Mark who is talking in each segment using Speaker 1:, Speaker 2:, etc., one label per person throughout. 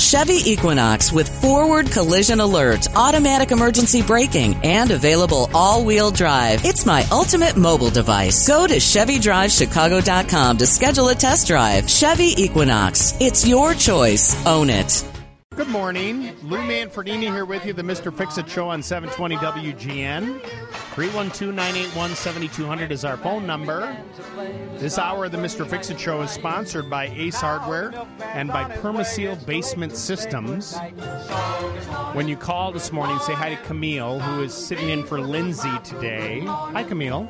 Speaker 1: Chevy Equinox with forward collision alert, automatic emergency braking, and available all-wheel drive. It's my ultimate mobile device. Go to ChevyDriveChicago.com to schedule a test drive. Chevy Equinox. It's your choice. Own it.
Speaker 2: Good morning. Lou Manfredini here with you, the Mr. Fix-It Show on 720 WGN. 312-981-7200 is our phone number. This hour of the Mr. Fix-It Show is sponsored by Ace Hardware and by Permaseal Basement Systems. When you call this morning, say hi to Camille, who is sitting in for Lindsay today. Hi, Camille.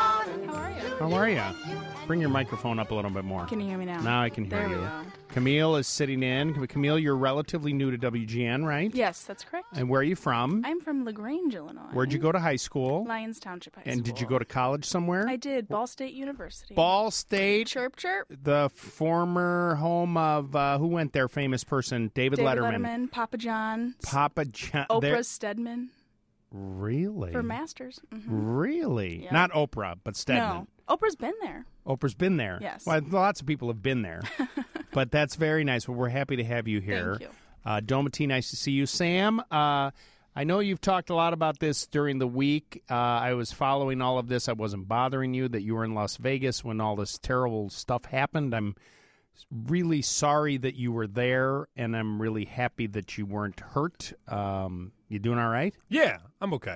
Speaker 2: How are you? Bring your microphone up a little bit more.
Speaker 3: Can you hear me now?
Speaker 2: Now I can hear you.
Speaker 3: Go.
Speaker 2: Camille is sitting in. Camille, you're relatively new to WGN, right?
Speaker 3: Yes, that's correct.
Speaker 2: And where are you from?
Speaker 3: I'm from LaGrange, Illinois.
Speaker 2: Where'd you go to high school?
Speaker 3: Lyons Township High School.
Speaker 2: And did you go to college somewhere?
Speaker 3: I did. Ball State University.
Speaker 2: Ball State.
Speaker 3: Chirp, chirp.
Speaker 2: The former home of, who went there, famous person? David Letterman.
Speaker 3: Papa John.
Speaker 2: Papa John.
Speaker 3: Oprah Stedman.
Speaker 2: Really?
Speaker 3: For masters. Mm-hmm.
Speaker 2: Really?
Speaker 3: Yeah.
Speaker 2: Not Oprah, but Stedman.
Speaker 3: No. Oprah's been there.
Speaker 2: Oprah's been there.
Speaker 3: Yes.
Speaker 2: Well, lots of people have been there. But that's very nice. Well, we're happy to have you here.
Speaker 3: Thank you.
Speaker 2: Domity, nice to see you. Sam, I know you've talked a lot about this during the week. I was following all of this. I wasn't bothering you that you were in Las Vegas when all this terrible stuff happened. I'm really sorry that you were there, and I'm really happy that you weren't hurt. You doing all right?
Speaker 4: Yeah, I'm okay.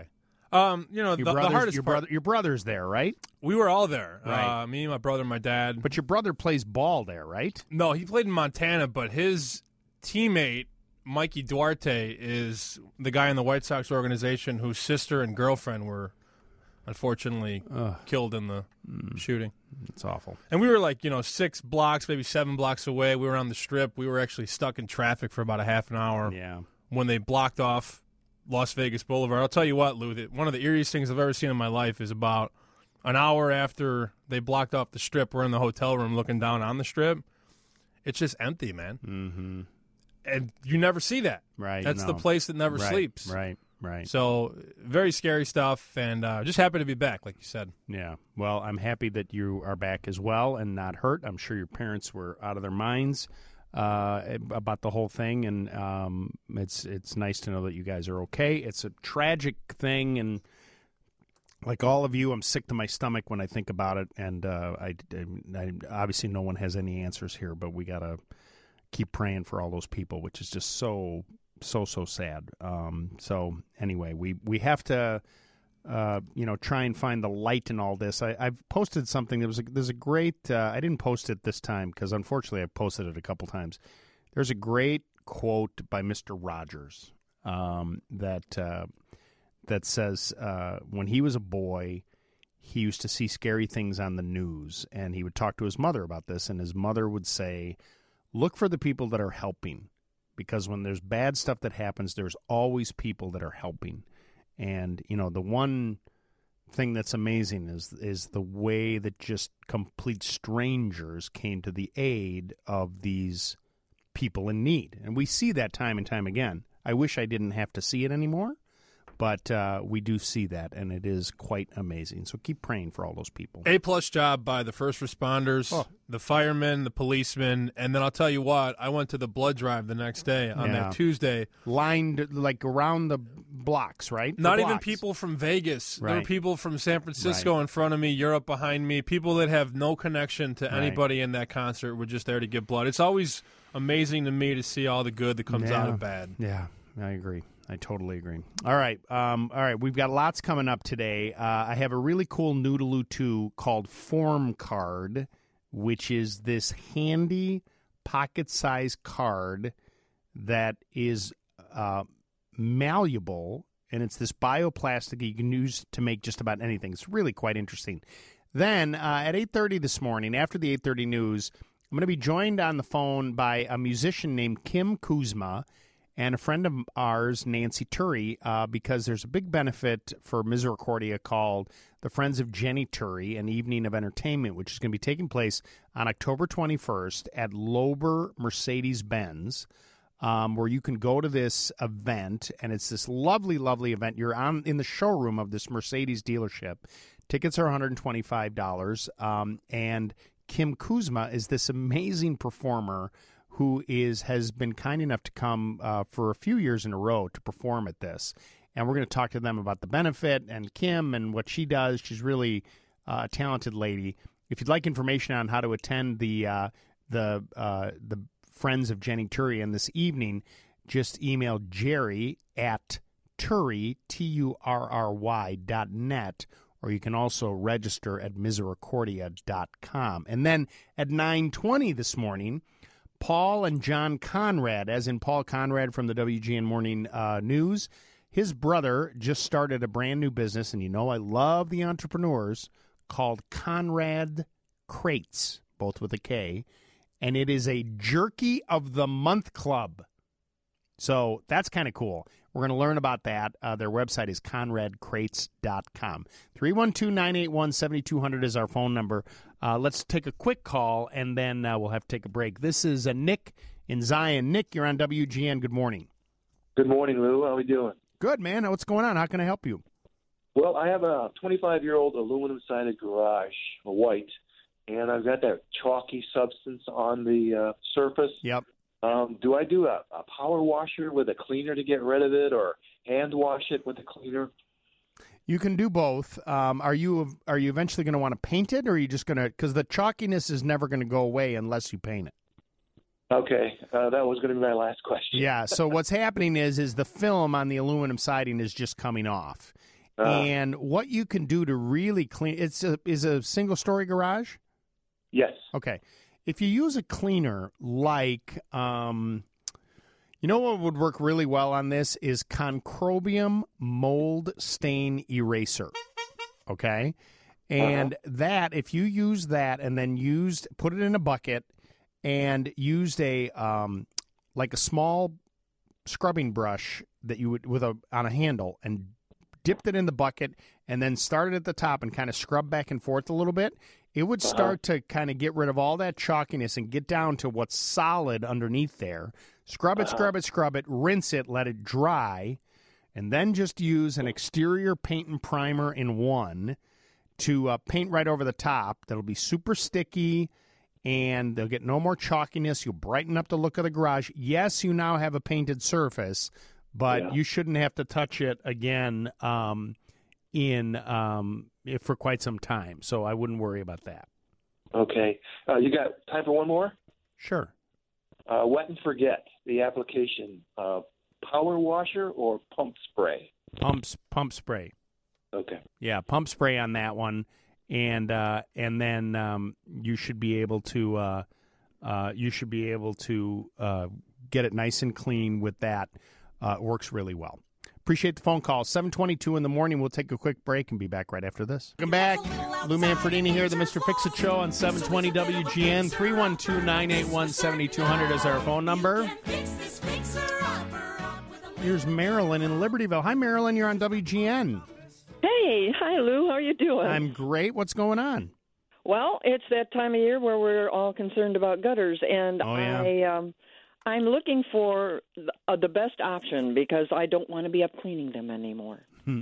Speaker 4: The hardest part...
Speaker 2: Your brother's there, right?
Speaker 4: We were all there.
Speaker 2: Right.
Speaker 4: Me, my brother, my dad.
Speaker 2: But your brother plays ball there, right?
Speaker 4: No, he played in Montana, but his teammate, Mikey Duarte, is the guy in the White Sox organization whose sister and girlfriend were unfortunately killed in the shooting.
Speaker 2: It's awful.
Speaker 4: And we were 6 blocks, maybe 7 blocks away. We were on the Strip. We were actually stuck in traffic for about a half an hour.
Speaker 2: Yeah.
Speaker 4: When they blocked off Las Vegas Boulevard. I'll tell you what, Lou, one of the eeriest things I've ever seen in my life is about an hour after they blocked off the Strip, we're in the hotel room looking down on the Strip. It's just empty, man.
Speaker 2: Mm-hmm.
Speaker 4: And you never see that.
Speaker 2: Right.
Speaker 4: That's the place that never sleeps.
Speaker 2: Right.
Speaker 4: So very scary stuff, and just happy to be back, like you said.
Speaker 2: Yeah. Well, I'm happy that you are back as well and not hurt. I'm sure your parents were out of their minds about the whole thing, and it's nice to know that you guys are okay. It's a tragic thing, and like all of you, I'm sick to my stomach when I think about it, and I obviously no one has any answers here, but we got to keep praying for all those people, which is just so sad. So anyway, we have to try and find the light in all this. I've posted something. There's a great. I didn't post it this time because unfortunately I've posted it a couple times. There's a great quote by Mr. Rogers that says when he was a boy, he used to see scary things on the news, and he would talk to his mother about this, and his mother would say, "Look for the people that are helping, because when there's bad stuff that happens, there's always people that are helping." And, the one thing that's amazing is the way that just complete strangers came to the aid of these people in need. And we see that time and time again. I wish I didn't have to see it anymore, but we do see that, and it is quite amazing. So keep praying for all those people.
Speaker 4: A-plus job by the first responders, the firemen, the policemen, and then I'll tell you what, I went to the blood drive the next day on that Tuesday.
Speaker 2: Lined around the blocks, right?
Speaker 4: Not even people from Vegas.
Speaker 2: Right.
Speaker 4: There were people from San Francisco in front of me, Europe behind me, people that have no connection to anybody in that concert were just there to give blood. It's always amazing to me to see all the good that comes out of bad.
Speaker 2: Yeah, I agree. I totally agree. All right. We've got lots coming up today. I have a really cool Noodaloo 2 called Form Card, which is this handy pocket-sized card that is malleable, and it's this bioplastic you can use to make just about anything. It's really quite interesting. Then at 8:30 this morning, after the 8:30 news, I'm going to be joined on the phone by a musician named Kim Kuzma and a friend of ours, Nancy Turry, because there's a big benefit for Misericordia called the Friends of Jenny Turry, an evening of entertainment, which is going to be taking place on October 21st at Lober Mercedes-Benz, where you can go to this event, and it's this lovely, lovely event. You're in the showroom of this Mercedes dealership. Tickets are $125, and Kim Kuzma is this amazing performer who has been kind enough to come for a few years in a row to perform at this. And we're going to talk to them about the benefit and Kim and what she does. She's really a talented lady. If you'd like information on how to attend the Friends of Jenny Turian this evening, just email Jerry at Turry, TURRY.net, or you can also register at Misericordia.com. And then at 9:20 this morning, Paul and John Conrad, as in Paul Conrad from the WGN Morning News, his brother just started a brand new business, and you know I love the entrepreneurs, called Conrad Crates, both with a K, and it is a Jerky of the Month Club. So that's kind of cool. We're going to learn about that. Their website is conradcrates.com. 312-981-7200 is our phone number. Let's take a quick call, and then we'll have to take a break. This is Nick in Zion. Nick, you're on WGN. Good morning.
Speaker 5: Good morning, Lou. How are we doing?
Speaker 2: Good, man. What's going on? How can I help you?
Speaker 5: Well, I have a 25-year-old aluminum-sided garage, a white, and I've got that chalky substance on the surface.
Speaker 2: Yep.
Speaker 5: Do I do a power washer with a cleaner to get rid of it, or hand wash it with a cleaner?
Speaker 2: You can do both. Are you eventually going to want to paint it, or are you just going to, because the chalkiness is never going to go away unless you paint it?
Speaker 5: Okay, that was going to be my last question.
Speaker 2: Yeah, so what's happening is the film on the aluminum siding is just coming off. And what you can do to really clean, is a single-story garage?
Speaker 5: Yes.
Speaker 2: Okay. If you use a cleaner like, you know what would work really well on this is Concrobium mold stain eraser. Okay? And that, if you use that and then put it in a bucket and used a small scrubbing brush that you would on a handle and dipped it in the bucket and then started at the top and kind of scrub back and forth a little bit, it would start to kind of get rid of all that chalkiness and get down to what's solid underneath there. Scrub it, scrub it, rinse it, let it dry, and then just use an exterior paint and primer in one to paint right over the top. That'll be super sticky, and they'll get no more chalkiness. You'll brighten up the look of the garage. Yes, you now have a painted surface, but you shouldn't have to touch it again for quite some time. So I wouldn't worry about that.
Speaker 5: Okay. You got time for one more?
Speaker 2: Sure.
Speaker 5: Wet and forget, the application, power washer or pump spray?
Speaker 2: Pump spray.
Speaker 5: Okay.
Speaker 2: Yeah, pump spray on that one, and then you should be able to get it nice and clean with that. It works really well. Appreciate the phone call. 7:22 in the morning. We'll take a quick break and be back right after this. Welcome back. Lou Manfredini here, the Mr. Fix-It Show on 720 WGN. 312-981-7200 is our phone number. Here's Marilyn in Libertyville. Hi, Marilyn. You're on WGN.
Speaker 6: Hey. Hi, Lou. How are you doing?
Speaker 2: I'm great. What's going on?
Speaker 6: Well, it's that time of year where we're all concerned about gutters, and I'm looking for the best option because I don't want to be up cleaning them anymore.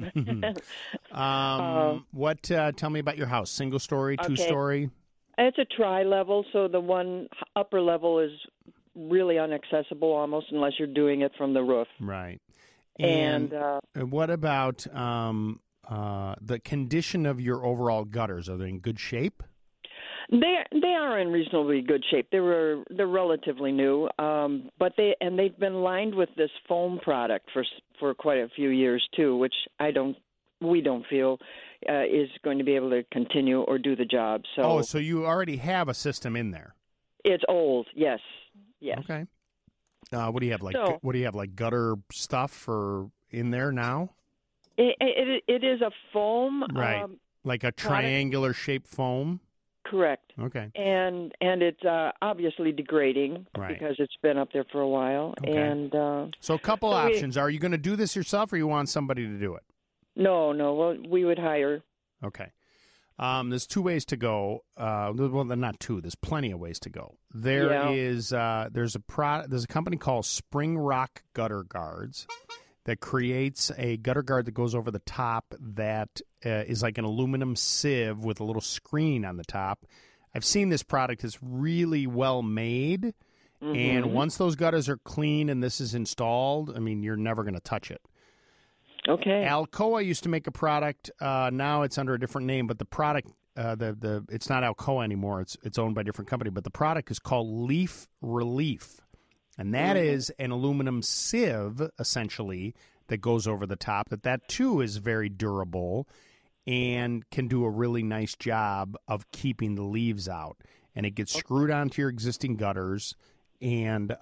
Speaker 2: Tell me about your house. Single story, two-story?
Speaker 6: It's a tri-level, so the one upper level is really inaccessible almost unless you're doing it from the roof.
Speaker 2: Right. And what about the condition of your overall gutters? Are they in good shape?
Speaker 6: They are in reasonably good shape. They're relatively new, but they've been lined with this foam product for quite a few years too, which we don't feel is going to be able to continue or do the job.
Speaker 2: So you already have a system in there.
Speaker 6: It's old, yes.
Speaker 2: Okay. What do you have like gutter stuff for in there now?
Speaker 6: It is a foam,
Speaker 2: right? Like a triangular shaped foam.
Speaker 6: Correct.
Speaker 2: Okay.
Speaker 6: And it's obviously degrading because it's been up there for a while.
Speaker 2: Okay.
Speaker 6: And
Speaker 2: so a couple options. Are you going to do this yourself, or you want somebody to do it?
Speaker 6: No. Well, we would hire.
Speaker 2: Okay. There's two ways to go. Well, not two. There's plenty of ways to go. There's a company called Spring Rock Gutter Guards that creates a gutter guard that goes over the top that is like an aluminum sieve with a little screen on the top. I've seen this product. It's really well made, And once those gutters are clean and this is installed, I mean, you're never going to touch it.
Speaker 6: Okay.
Speaker 2: Alcoa used to make a product. Now it's under a different name, but the product, it's not Alcoa anymore. It's owned by a different company. But the product is called Leaf Relief, and that is an aluminum sieve essentially that goes over the top. That too is very durable and can do a really nice job of keeping the leaves out. And it gets screwed onto your existing gutters, and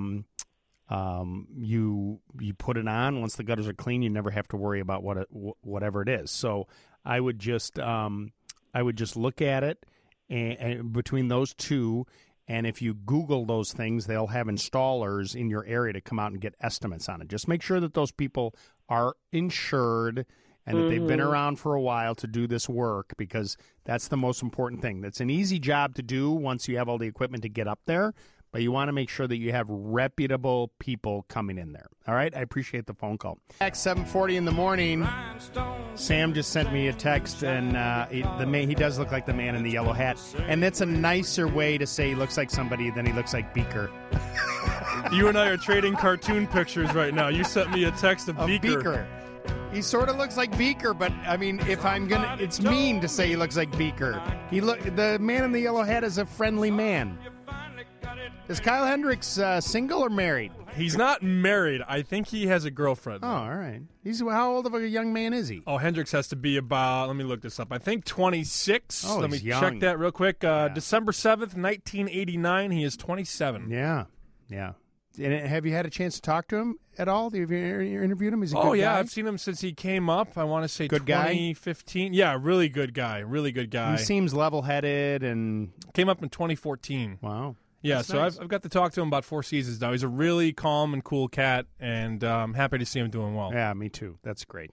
Speaker 2: you put it on. Once the gutters are clean, you never have to worry about whatever it is. So I would just look at it and between those two. And if you Google those things, they'll have installers in your area to come out and get estimates on it. Just make sure that those people are insured and that they've been around for a while to do this work, because that's the most important thing. That's an easy job to do once you have all the equipment to get up there, but you want to make sure that you have reputable people coming in there. All right? I appreciate the phone call. At 7:40 in the morning, Sam just sent me a text, and he does look like the man in the yellow hat. And that's a nicer way to say he looks like somebody than he looks like Beaker.
Speaker 4: You and I are trading cartoon pictures right now. You sent me a text of Beaker.
Speaker 2: He sort of looks like Beaker, but I mean, it's mean to say he looks like Beaker. The man in the yellow hat is a friendly man. Is Kyle Hendricks single or married?
Speaker 4: He's not married. I think he has a girlfriend.
Speaker 2: Oh, all right. How old of a young man is he?
Speaker 4: Oh, Hendricks has to be about, let me look this up, I think 26.
Speaker 2: Oh,
Speaker 4: let me
Speaker 2: he's young.
Speaker 4: check that real quick. December 7th, 1989, he is 27.
Speaker 2: Yeah. And have you had a chance to talk to him at all? Have you interviewed him? Is he a good guy?
Speaker 4: I've seen him since he came up. I want to say
Speaker 2: good
Speaker 4: 2015. Guy? Yeah, really good guy. Really good guy.
Speaker 2: He seems level-headed and
Speaker 4: came up in 2014.
Speaker 2: Wow.
Speaker 4: Yeah,
Speaker 2: That's
Speaker 4: so
Speaker 2: nice.
Speaker 4: I've got to talk to him about 4 seasons now. He's a really calm and cool cat, and I'm happy to see him doing well.
Speaker 2: Yeah, me too. That's great.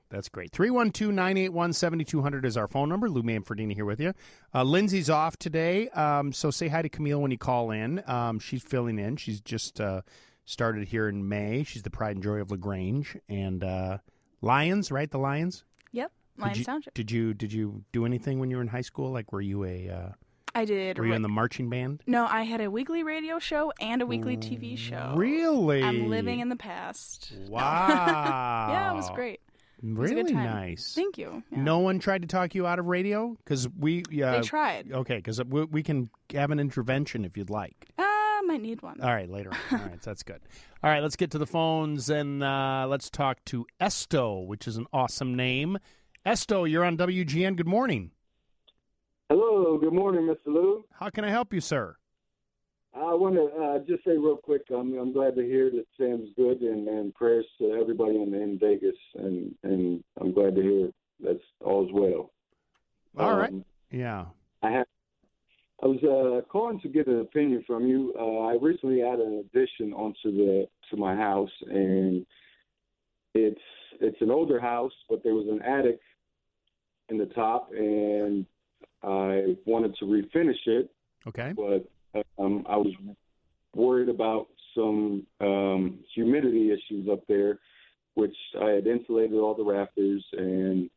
Speaker 2: 312-981-7200 is our phone number. Lou Manfredini here with you. Lindsay's off today, so say hi to Camille when you call in. She's filling in. She's just started here in May. She's the pride and joy of LaGrange. And Lions, right? The Lions?
Speaker 3: Yep. Lions Township.
Speaker 2: Did you do anything when you were in high school? Like, were you
Speaker 3: I did.
Speaker 2: Were you in the marching band?
Speaker 3: No, I had a weekly radio show and a weekly TV show.
Speaker 2: Really?
Speaker 3: I'm living in the past.
Speaker 2: Wow.
Speaker 3: Yeah, it was great. It was a
Speaker 2: Really
Speaker 3: good time.
Speaker 2: nice.
Speaker 3: Thank you. Yeah.
Speaker 2: No one tried to talk you out of radio? Because
Speaker 3: They tried.
Speaker 2: Okay, because we can have an intervention if you'd like.
Speaker 3: Might need one.
Speaker 2: All right, later on. All right, that's good. All right, let's get to the phones and let's talk to Esto, which is an awesome name. Esto, you're on WGN. Good morning.
Speaker 7: Hello, good morning, Mr. Lou.
Speaker 2: How can I help you, sir?
Speaker 7: I want to just say real quick, I'm glad to hear that Sam's good, and prayers to everybody in Vegas, and I'm glad to hear that's all's well.
Speaker 2: All right. Yeah.
Speaker 7: I was calling to get an opinion from you. I recently had an addition to my house, and it's an older house, but there was an attic in the top, and I wanted to refinish it.
Speaker 2: Okay.
Speaker 7: But I was worried about some humidity issues up there, which I had insulated all the rafters, and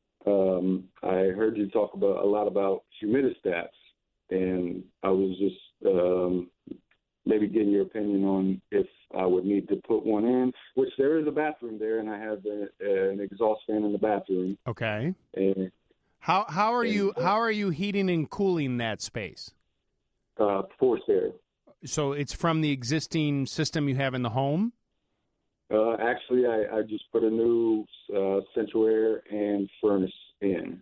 Speaker 7: I heard you talk a lot about humidistats, and I was just maybe getting your opinion on if I would need to put one in, which there is a bathroom there, and I have an exhaust fan in the bathroom.
Speaker 2: Okay.
Speaker 7: And
Speaker 2: How are you heating and cooling that space?
Speaker 7: Forced air.
Speaker 2: So it's from the existing system you have in the home?
Speaker 7: Actually, I just put a new central air and furnace in.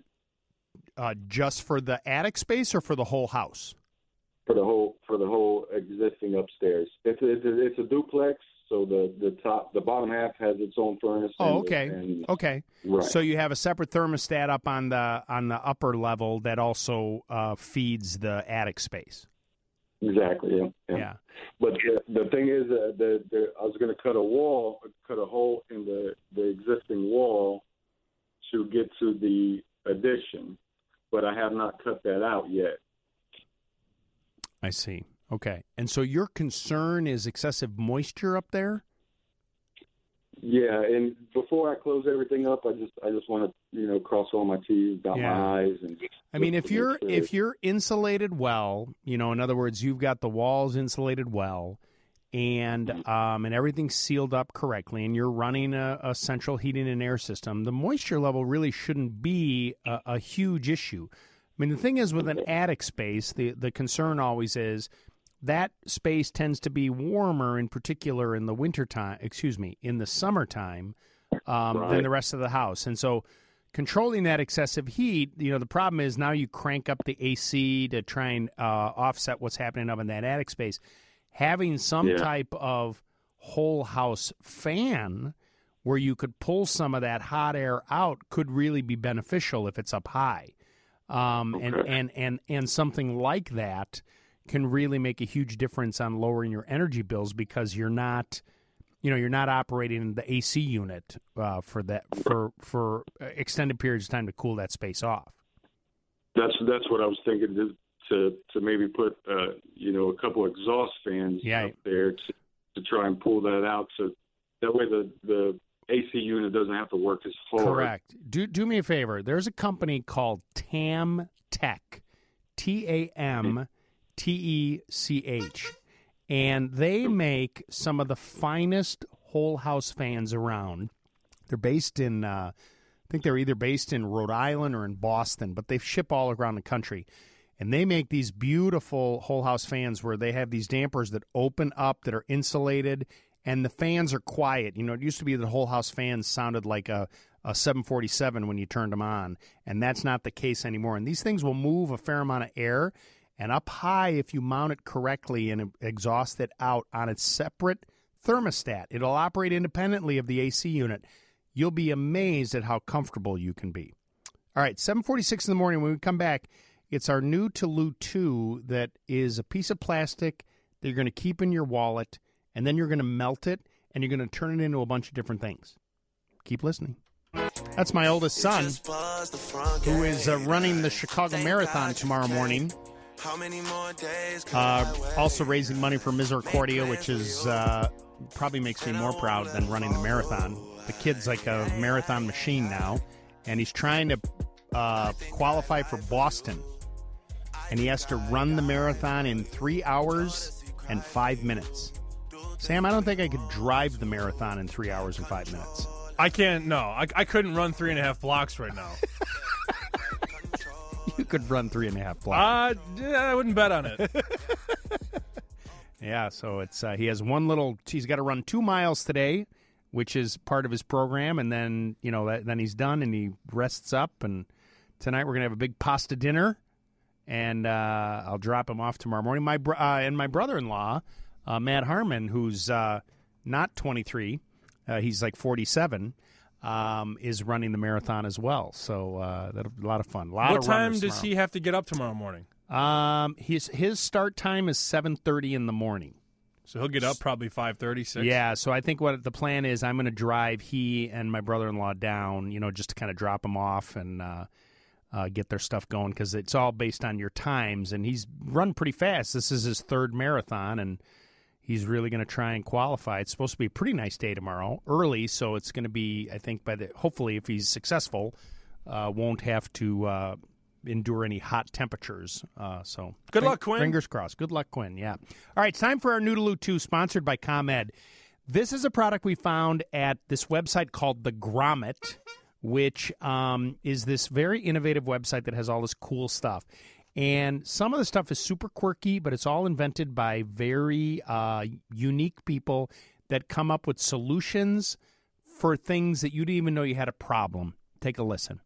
Speaker 2: Just for the attic space or for the whole house?
Speaker 7: For the whole existing upstairs. It's a duplex, so the bottom half has its own furnace.
Speaker 2: Oh, okay. Okay.
Speaker 7: Right.
Speaker 2: So you have a separate thermostat up on the upper level that also feeds the attic space.
Speaker 7: Exactly. Yeah. But the thing is, I was going to cut a hole in the existing wall to get to the addition, but I have not cut that out yet.
Speaker 2: I see. Okay. And so your concern is excessive moisture up there?
Speaker 7: Yeah, and before I close everything up, I just want to cross all my T's, dot my I's, and.
Speaker 2: I mean, if you're insulated well, in other words, you've got the walls insulated well, and everything's sealed up correctly, and you're running a central heating and air system, the moisture level really shouldn't be a huge issue. I mean, the thing is, with an attic space, the concern always is that space tends to be warmer, in particular in the in the summertime, than the rest of the house. And so controlling that excessive heat, the problem is now you crank up the AC to try and offset what's happening up in that attic space. Having some type of whole house fan where you could pull some of that hot air out could really be beneficial if it's up high. And something like that can really make a huge difference on lowering your energy bills, because you're not operating the AC unit for extended periods of time to cool that space off.
Speaker 7: That's what I was thinking, to maybe put a couple exhaust fans up there to try and pull that out, so that way the AC unit doesn't have to work as hard.
Speaker 2: Correct. Do me a favor. There's a company called TAM Tech, TAMTECH, and they make some of the finest whole house fans around. They're based in, I think they're either based in Rhode Island or in Boston, but they ship all around the country. And they make these beautiful whole house fans where they have these dampers that open up, that are insulated, and the fans are quiet. It used to be the whole house fans sounded like a 747 when you turned them on, and that's not the case anymore. And these things will move a fair amount of air, and up high, if you mount it correctly and exhaust it out on its separate thermostat, it'll operate independently of the AC unit. You'll be amazed at how comfortable you can be. All right, 7:46 in the morning. When we come back, it's our new Toulouse 2 that is a piece of plastic that you're going to keep in your wallet, and then you're going to melt it, and you're going to turn it into a bunch of different things. Keep listening. That's my oldest son, who is running the Chicago Marathon tomorrow morning. Also raising money for Misericordia, which is probably makes me more proud than running the marathon. The kid's like a marathon machine now, and he's trying to qualify for Boston. And he has to run the marathon in 3 hours and 5 minutes. Sam, I don't think I could drive the marathon in 3 hours and 5 minutes.
Speaker 4: I can't, no. I couldn't run 3.5 blocks right now.
Speaker 2: You could run 3.5 blocks.
Speaker 4: I wouldn't bet on it.
Speaker 2: Yeah, so it's he has he's got to run 2 miles today, which is part of his program, and then, then he's done and he rests up, and tonight we're going to have a big pasta dinner. And I'll drop him off tomorrow morning. My brother-in-law, Matt Harmon, who's not 23, he's like 47, is running the marathon as well. So that'll be a lot of fun.
Speaker 4: What time does he have to get up tomorrow morning?
Speaker 2: His start time is 7:30 in the morning.
Speaker 4: So he'll get up probably 5:30, 6.
Speaker 2: Yeah, so I think what the plan is, I'm going to drive he and my brother-in-law down, just to kind of drop them off and get their stuff going, because it's all based on your times, and he's run pretty fast. This is his third marathon, and he's really going to try and qualify. It's supposed to be a pretty nice day tomorrow, early, so it's going to be, I think, hopefully, if he's successful, won't have to endure any hot temperatures. So
Speaker 4: good luck, Quinn.
Speaker 2: Fingers crossed. Good luck, Quinn. Yeah. All right, it's time for our Noodaloo 2, sponsored by ComEd. This is a product we found at this website called The Grommet, which is this very innovative website that has all this cool stuff. And some of the stuff is super quirky, but it's all invented by very unique people that come up with solutions for things that you didn't even know you had a problem. Take a listen.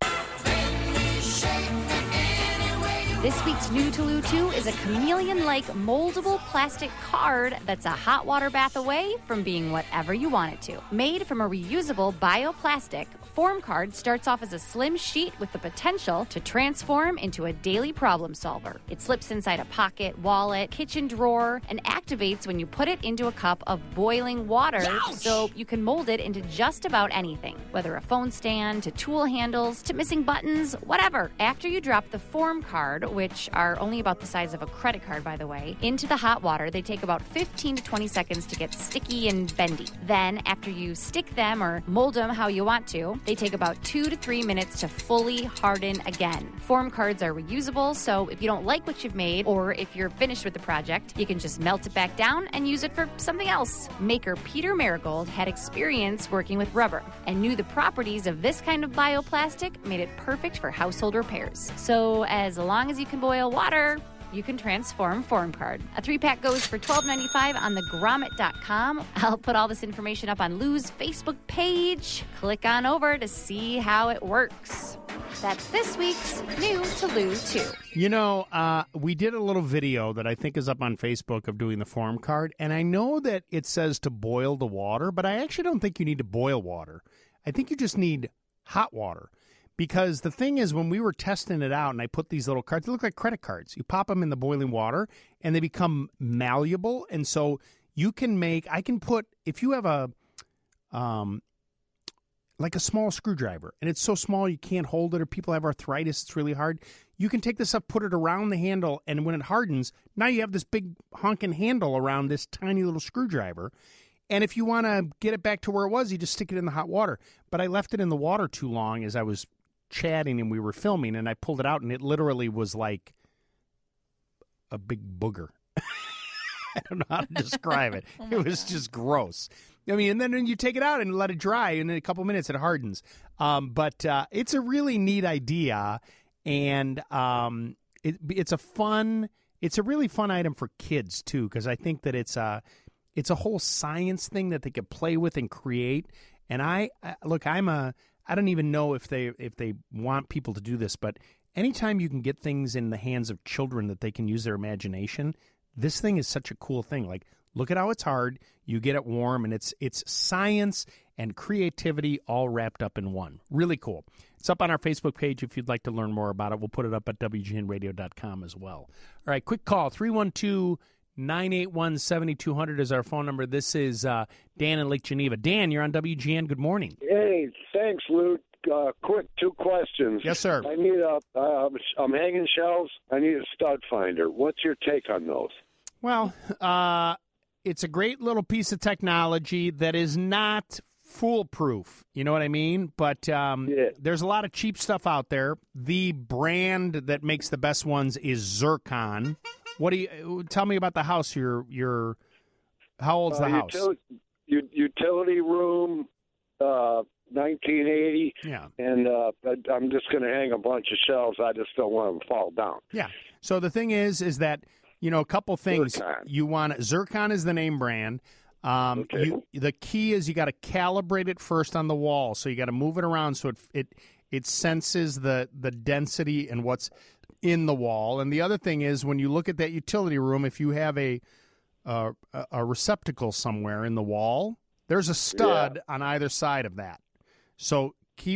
Speaker 8: This week's Noodaloo 2 is a chameleon-like moldable plastic card that's a hot water bath away from being whatever you want it to. Made from a reusable bioplastic, Form Card starts off as a slim sheet with the potential to transform into a daily problem solver. It slips inside a pocket, wallet, kitchen drawer, and activates when you put it into a cup of boiling water. Ouch! So you can mold it into just about anything, whether a phone stand, to tool handles, to missing buttons, whatever. After you drop the Form Card which are only about the size of a credit card, by the way, into the hot water. They take about 15 to 20 seconds to get sticky and bendy. Then, after you stick them or mold them how you want to, they take about 2 to 3 minutes to fully harden again. Form cards are reusable, so if you don't like what you've made, or if you're finished with the project, you can just melt it back down and use it for something else. Maker Peter Marigold had experience working with rubber and knew the properties of this kind of bioplastic made it perfect for household repairs. So as long as you can boil water, you can transform Form Card. A 3-pack goes for $12.95 on thegrommet.com. I'll put all this information up on Lou's Facebook page. Click on over to see how it works. That's this week's New to Lou 2.
Speaker 2: You know, we did a little video that I think is up on Facebook of doing the Form Card, and I know that it says to boil the water, but I actually don't think you need to boil water. I think you just need hot water. Because the thing is, when we were testing it out and I put these little cards, they look like credit cards. You pop them in the boiling water and they become malleable. And so you can I can put, if you have like a small screwdriver and it's so small you can't hold it, or people have arthritis, it's really hard. You can take this up, put it around the handle, and when it hardens, now you have this big honking handle around this tiny little screwdriver. And if you want to get it back to where it was, you just stick it in the hot water. But I left it in the water too long as I was chatting and we were filming, and I pulled it out and it literally was like a big booger. I don't know how to describe it. It was just gross. I mean, and then you take it out and let it dry, and in a couple minutes it hardens. But it's a really neat idea, and it's a really fun item for kids too, because I think that it's a whole science thing that they could play with and create. And I don't even know if they want people to do this, but anytime you can get things in the hands of children that they can use their imagination, this thing is such a cool thing. Like, look at how it's hard, you get it warm, and it's science and creativity all wrapped up in one. Really cool. It's up on our Facebook page if you'd like to learn more about it. We'll put it up at WGNradio.com as well. All right, quick call, 312-981-7200 is our phone number. This is Dan in Lake Geneva. Dan, you're on WGN. Good morning.
Speaker 9: Hey, thanks, Lou. Quick, 2 questions.
Speaker 2: Yes, sir.
Speaker 9: I need I'm hanging shelves. I need a stud finder. What's your take on those?
Speaker 2: Well, it's a great little piece of technology that is not foolproof. You know what I mean? But there's a lot of cheap stuff out there. The brand that makes the best ones is Zircon. What do you tell me about the house? Your how old's the house?
Speaker 9: Utility room, 1980.
Speaker 2: Yeah.
Speaker 9: And I'm just going to hang a bunch of shelves. I just don't want them to fall down.
Speaker 2: Yeah. So the thing is that, you know, a couple things.
Speaker 9: Zircon.
Speaker 2: You want Zircon is the name brand.
Speaker 9: Okay.
Speaker 2: The key is you got to calibrate it first on the wall. So you got to move it around so it senses the density and what's in the wall. And the other thing is, when you look at that utility room, if you have a receptacle somewhere in the wall, there's a stud on either side of that. So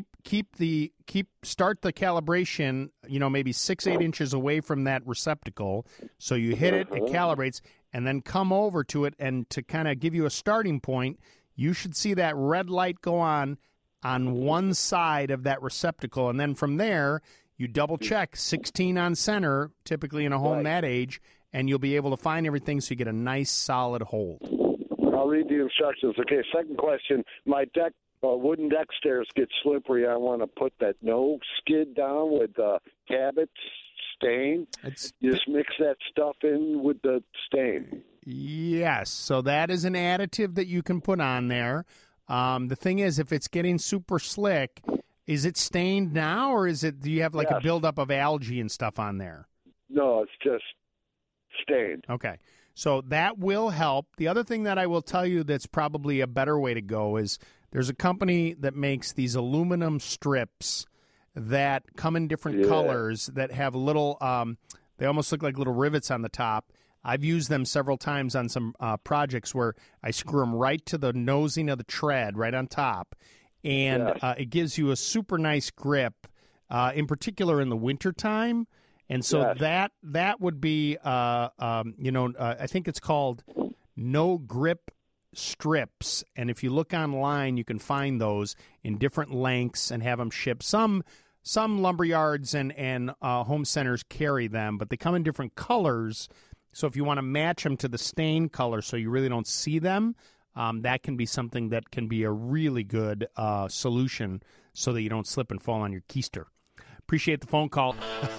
Speaker 2: start the calibration, you know, maybe 6-8 inches away from that receptacle. So you hit it calibrates, and then come over to it, and to kind of give you a starting point, you should see that red light go on one side of that receptacle, and then from there you double check 16 on center, typically in a home that age, and you'll be able to find everything so you get a nice solid hold.
Speaker 9: I'll read the instructions. Okay, second question. My deck, wooden deck stairs get slippery. I want to put that no skid down with Cabot stain. Just mix that stuff in with the stain.
Speaker 2: Yes, so that is an additive that you can put on there. The thing is, if it's getting super slick, is it stained now, or do you have like a buildup of algae and stuff on there?
Speaker 9: No, it's just stained.
Speaker 2: Okay. So that will help. The other thing that I will tell you that's probably a better way to go is there's a company that makes these aluminum strips that come in different colors that have little, they almost look like little rivets on the top. I've used them several times on some projects where I screw them right to the nosing of the tread, right on top, and it gives you a super nice grip, in particular in the wintertime. And so that would be, I think it's called No Grip Strips. And if you look online, you can find those in different lengths and have them shipped. Some some lumberyards and home centers carry them, but they come in different colors. So if you want to match them to the stain color so you really don't see them, that can be something that can be a really good solution so that you don't slip and fall on your keister. Appreciate the phone call.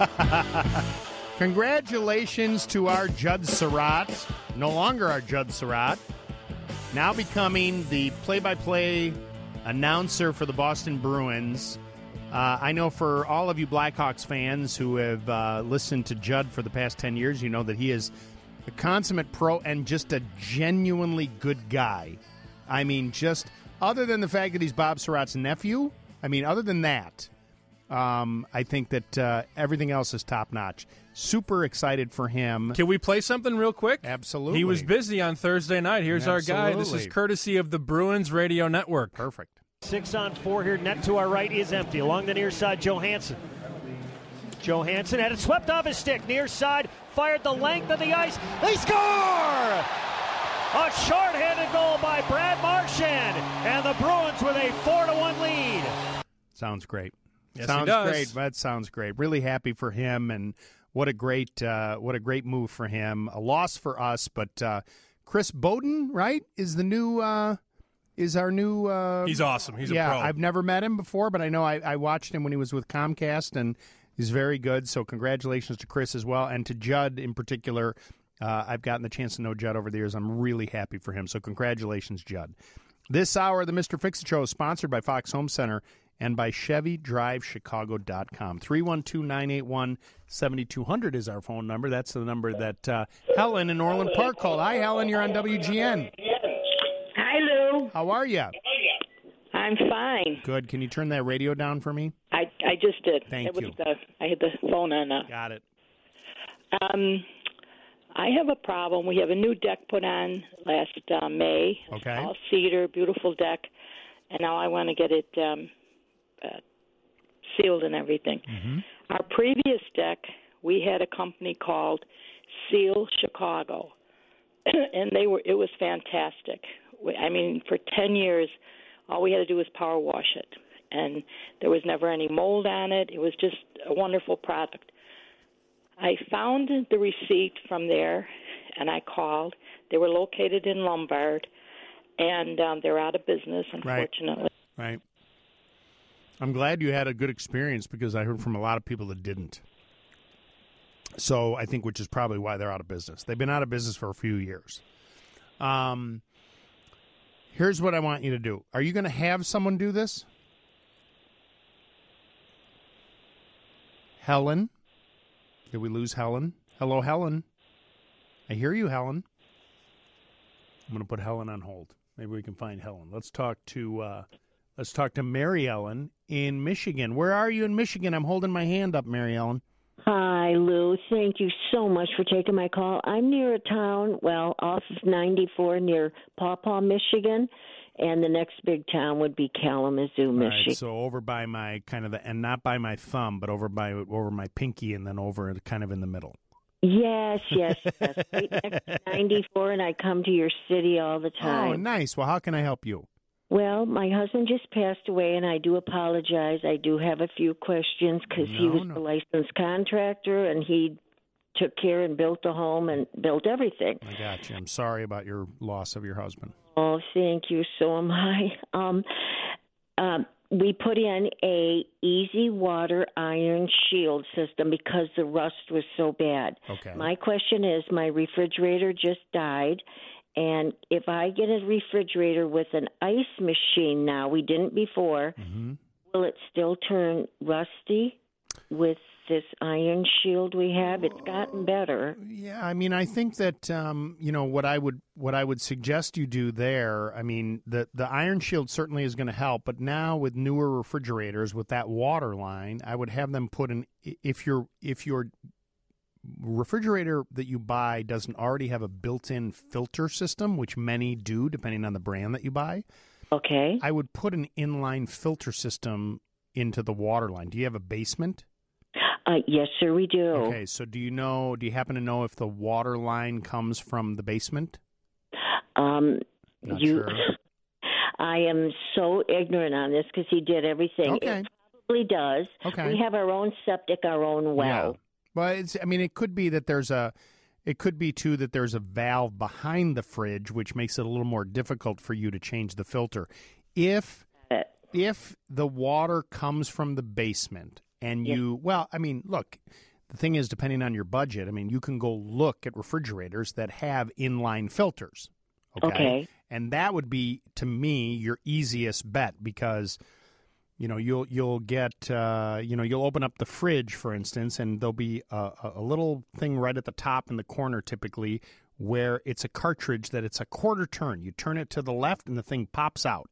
Speaker 2: Congratulations to our Judd Surratt, no longer our Judd Surratt, now becoming the play-by-play announcer for the Boston Bruins. I know for all of you Blackhawks fans who have listened to Judd for the past 10 years, you know that he is a consummate pro and just a genuinely good guy. I mean, just other than the fact that he's Bob Surratt's nephew, other than that, I think that everything else is top-notch. Super excited for him.
Speaker 4: Can we play something real quick?
Speaker 2: Absolutely.
Speaker 4: He was busy on Thursday night. Here's our guy. This is courtesy of the Bruins Radio Network.
Speaker 2: Perfect.
Speaker 10: 6-on-4 here. Net to our right is empty. Along the near side, Johansson. Johansson had it swept off his stick. Near side, fired the length of the ice. They score! A short-handed goal by Brad Marchand. And the Bruins with a 4-1 lead.
Speaker 2: Sounds great.
Speaker 4: Yes,
Speaker 2: sounds
Speaker 4: he does.
Speaker 2: great. That sounds great. Really happy for him, and what a great move for him. A loss for us, but Chris Bowden, right, is the new is our new.
Speaker 4: He's awesome. He's a pro.
Speaker 2: I've never met him before, but I know I watched him when he was with Comcast, and he's very good. So congratulations to Chris as well, and to Judd in particular. I've gotten the chance to know Judd over the years. I'm really happy for him. So congratulations, Judd. This hour of the Mr. Fix-It Show is sponsored by Fox Home Center and by ChevyDriveChicago.com. 312-981-7200 is our phone number. That's the number that Helen in Orland Park called. Hi, Helen. You're on WGN.
Speaker 11: Hi, Lou.
Speaker 2: How are you?
Speaker 11: I'm fine.
Speaker 2: Good. Can you turn that radio down for me?
Speaker 11: I just did.
Speaker 2: Thank you.
Speaker 11: I had the phone on.
Speaker 2: Got it.
Speaker 11: I have a problem. We have a new deck put on last May.
Speaker 2: Okay.
Speaker 11: All cedar, beautiful deck. And now I want to get it sealed and everything.
Speaker 2: Mm-hmm.
Speaker 11: Our previous deck, we had a company called Seal Chicago, and it was fantastic. For 10 years, all we had to do was power wash it, and there was never any mold on it. It was just a wonderful product. I found the receipt from there, and I called. They were located in Lombard, and they're out of business, unfortunately.
Speaker 2: Right. I'm glad you had a good experience because I heard from a lot of people that didn't. So I think which is probably why they're out of business. They've been out of business for a few years. Here's what I want you to do. Are you going to have someone do this? Helen? Did we lose Helen? Hello, Helen. I hear you, Helen. I'm going to put Helen on hold. Maybe we can find Helen. Let's talk to Mary Ellen in Michigan. Where are you in Michigan? I'm holding my hand up, Mary Ellen.
Speaker 12: Hi, Lou. Thank you so much for taking my call. I'm near a town, off of 94 near Paw Paw, Michigan, and the next big town would be Kalamazoo, Michigan.
Speaker 2: Right, so over by my and not by my thumb, but over my pinky, and then over kind of in the middle.
Speaker 12: Yes. Right next to 94, and I come to your city all the time.
Speaker 2: Oh, nice. Well, how can I help you?
Speaker 12: Well, my husband just passed away, and I do apologize. I do have a few questions because he was a licensed contractor, and he took care and built the home and built everything.
Speaker 2: I got you. I'm sorry about your loss of your husband.
Speaker 12: Oh, thank you. So am I. We put in a easy water iron shield system because the rust was so bad.
Speaker 2: Okay.
Speaker 12: My question is, my refrigerator just died, and if I get a refrigerator with an ice machine now, we didn't before, will it still turn rusty with this iron shield we have? It's gotten better.
Speaker 2: Yeah, I think that what I would suggest you do there. The iron shield certainly is going to help, but now with newer refrigerators with that water line, I would have them put in if your refrigerator that you buy doesn't already have a built-in filter system, which many do depending on the brand that you buy.
Speaker 12: Okay.
Speaker 2: I would put an inline filter system into the water line. Do you have a basement?
Speaker 12: Yes, sir, we do.
Speaker 2: Okay, so do you happen to know if the water line comes from the basement? Not sure.
Speaker 12: I am so ignorant on this because he did everything.
Speaker 2: Okay.
Speaker 12: It really does.
Speaker 2: Okay.
Speaker 12: We have our own septic, our own well.
Speaker 2: Yeah. Well, it could be that it could be too that there's a valve behind the fridge, which makes it a little more difficult for you to change the filter. If the water comes from the basement and look, the thing is, depending on your budget, you can go look at refrigerators that have inline filters. Okay. And that would be, to me, your easiest bet because, you'll get, you'll open up the fridge, for instance, and there'll be a little thing right at the top in the corner, typically, where it's a cartridge that it's a quarter turn. You turn it to the left and the thing pops out.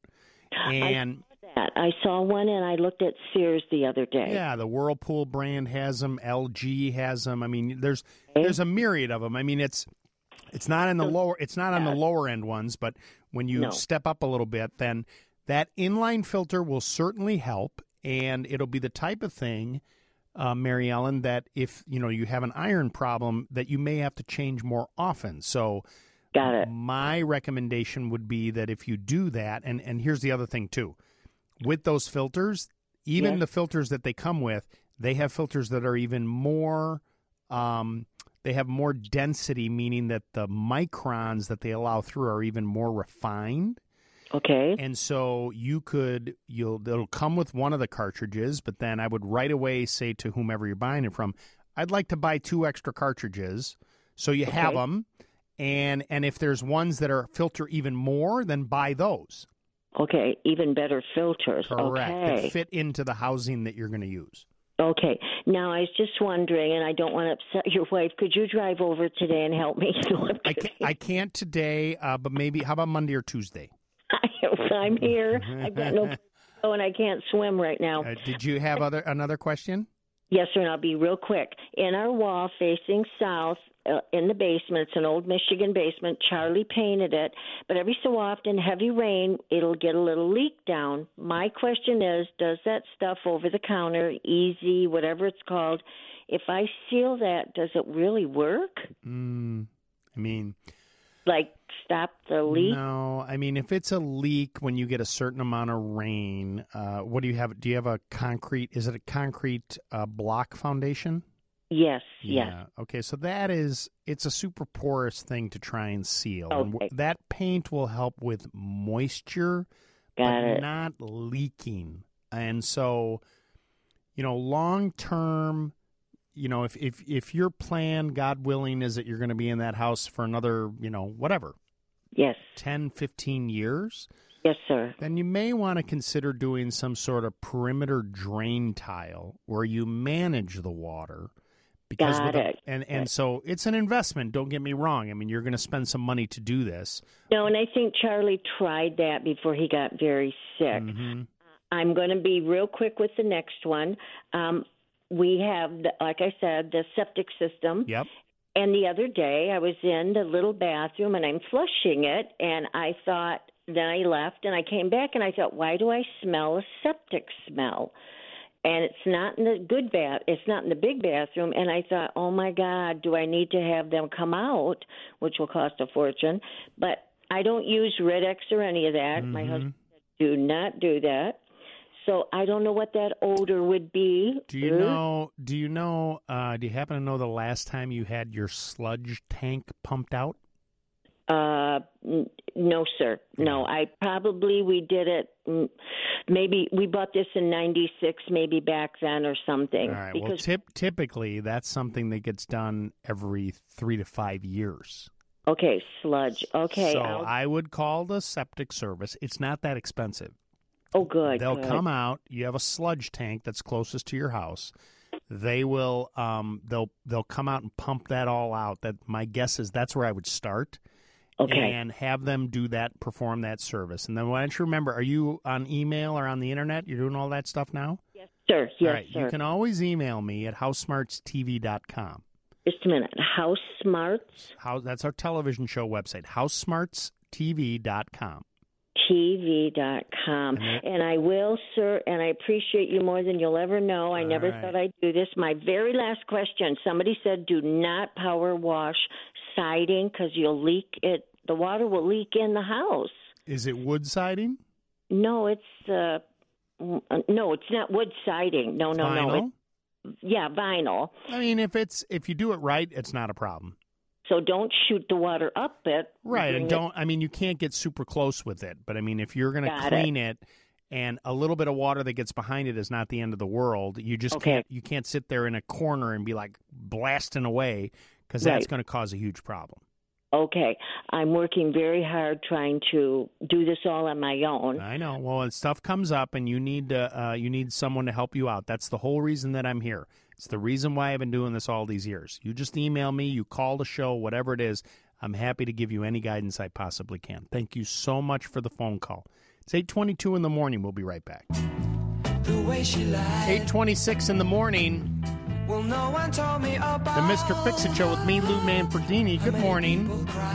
Speaker 2: And
Speaker 12: I saw one, and I looked at Sears the other day.
Speaker 2: Yeah, the Whirlpool brand has them. LG has them. There's a myriad of them. It's not in the lower. It's not on the lower end ones, but when you step up a little bit, then that inline filter will certainly help, and it'll be the type of thing, Mary Ellen, that if you have an iron problem, that you may have to change more often. So,
Speaker 12: got it.
Speaker 2: My recommendation would be that if you do that, and here's the other thing too, with those filters, even the filters that they come with, they have filters that are even more. They have more density, meaning that the microns that they allow through are even more refined.
Speaker 12: Okay.
Speaker 2: And so it'll come with one of the cartridges, but then I would right away say to whomever you're buying it from, I'd like to buy 2 extra cartridges so you have them. And if there's ones that are filter even more, then buy those.
Speaker 12: Okay, even better filters.
Speaker 2: Correct.
Speaker 12: Okay.
Speaker 2: That fit into the housing that you're going to use.
Speaker 12: Okay. Now, I was just wondering, and I don't want to upset your wife, could you drive over today and help me?
Speaker 2: I can't today, but maybe, how about Monday or Tuesday?
Speaker 12: I'm here. I've got no place to go, and I can't swim right now.
Speaker 2: Did you have another question?
Speaker 12: Yes, sir, and I'll be real quick. In our wall facing south, in the basement, it's an old Michigan basement. Charlie painted it, but every so often, heavy rain, it'll get a little leak down. My question is, does that stuff over the counter, easy, whatever it's called, if I seal that, does it really work? Like stop the leak?
Speaker 2: No, if it's a leak when you get a certain amount of rain, what do you have? Do you have a concrete? Is it a concrete block foundation?
Speaker 12: Yes.
Speaker 2: Yeah.
Speaker 12: Yes.
Speaker 2: Okay, so it's a super porous thing to try and seal.
Speaker 12: Okay.
Speaker 2: And that paint will help with moisture, not leaking. And so, long term, if your plan, God willing, is that you're going to be in that house for another, whatever.
Speaker 12: Yes.
Speaker 2: 10, 15 years.
Speaker 12: Yes, sir.
Speaker 2: Then you may want to consider doing some sort of perimeter drain tile where you manage the water.
Speaker 12: Got it.
Speaker 2: And so it's an investment, don't get me wrong. You're going to spend some money to do this.
Speaker 12: No, and I think Charlie tried that before he got very sick.
Speaker 2: Mm-hmm.
Speaker 12: I'm going to be real quick with the next one. We have, like I said, the septic system.
Speaker 2: Yep.
Speaker 12: And the other day I was in the little bathroom and I'm flushing it, and I thought, then I left and I came back and I thought, why do I smell a septic smell? And it's not in the it's not in the big bathroom. And I thought, oh my God, do I need to have them come out, which will cost a fortune? But I don't use Red-X or any of that.
Speaker 2: Mm-hmm.
Speaker 12: My husband said, do not do that. So I don't know what that odor would be.
Speaker 2: Do you happen to know the last time you had your sludge tank pumped out?
Speaker 12: No, sir. No, we did it. Maybe we bought this in '96, maybe back then or something.
Speaker 2: All right. Well, typically that's something that gets done every 3 to 5 years.
Speaker 12: Okay, sludge. Okay.
Speaker 2: So I would call the septic service. It's not that expensive.
Speaker 12: Oh, good.
Speaker 2: They'll come out. You have a sludge tank that's closest to your house. They will. They'll come out and pump that all out. That my guess is that's where I would start.
Speaker 12: Okay.
Speaker 2: And have them do that, perform that service. And then why don't you remember, are you on email or on the internet? You're doing all that stuff now?
Speaker 12: Yes, sir. Yes,
Speaker 2: all right.
Speaker 12: sir.
Speaker 2: You can always email me at housesmartstv.com.
Speaker 12: Just a minute. House Smarts?
Speaker 2: That's our television show website, housesmartstv.com.
Speaker 12: TV.com. And I will, sir, and I appreciate you more than you'll ever know. I never thought I'd do this. My very last question. Somebody said do not power wash siding because you'll leak it. The water will leak in the house.
Speaker 2: Is it wood siding?
Speaker 12: No, it's No, it's not wood siding. No.
Speaker 2: Vinyl?
Speaker 12: Yeah, vinyl.
Speaker 2: I mean, if you do it right, it's not a problem.
Speaker 12: So don't shoot the water up it.
Speaker 2: Right, and don't. I mean, you can't get super close with it. But I mean, if you're going to clean it, and a little bit of water that gets behind it is not the end of the world. You just can't. You can't sit there in a corner and be like blasting away because that's going to cause a huge problem.
Speaker 12: Okay, I'm working very hard trying to do this all on my own.
Speaker 2: I know. Well, and stuff comes up, and you need someone to help you out. That's the whole reason that I'm here. It's the reason why I've been doing this all these years. You just email me, you call the show, whatever it is. I'm happy to give you any guidance I possibly can. Thank you so much for the phone call. It's 8:22 in the morning. We'll be right back. 8:26 in the morning.
Speaker 13: Well, no one told me about
Speaker 2: the Mr. Fix-It Show with me, Lou Manfredini. Good morning.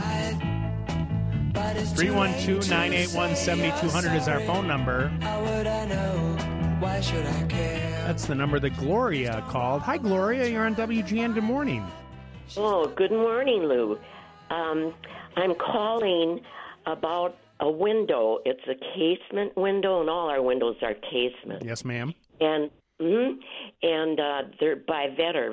Speaker 2: 312-981-7200 is our phone number.
Speaker 13: How would I know? Why should I care?
Speaker 2: That's the number that Gloria called. Hi, Gloria. You're on WGN. Good morning.
Speaker 14: Oh, good morning, Lou. I'm calling about a window. It's a casement window, and all our windows are casement.
Speaker 2: Yes, ma'am.
Speaker 14: And they're by Vetter,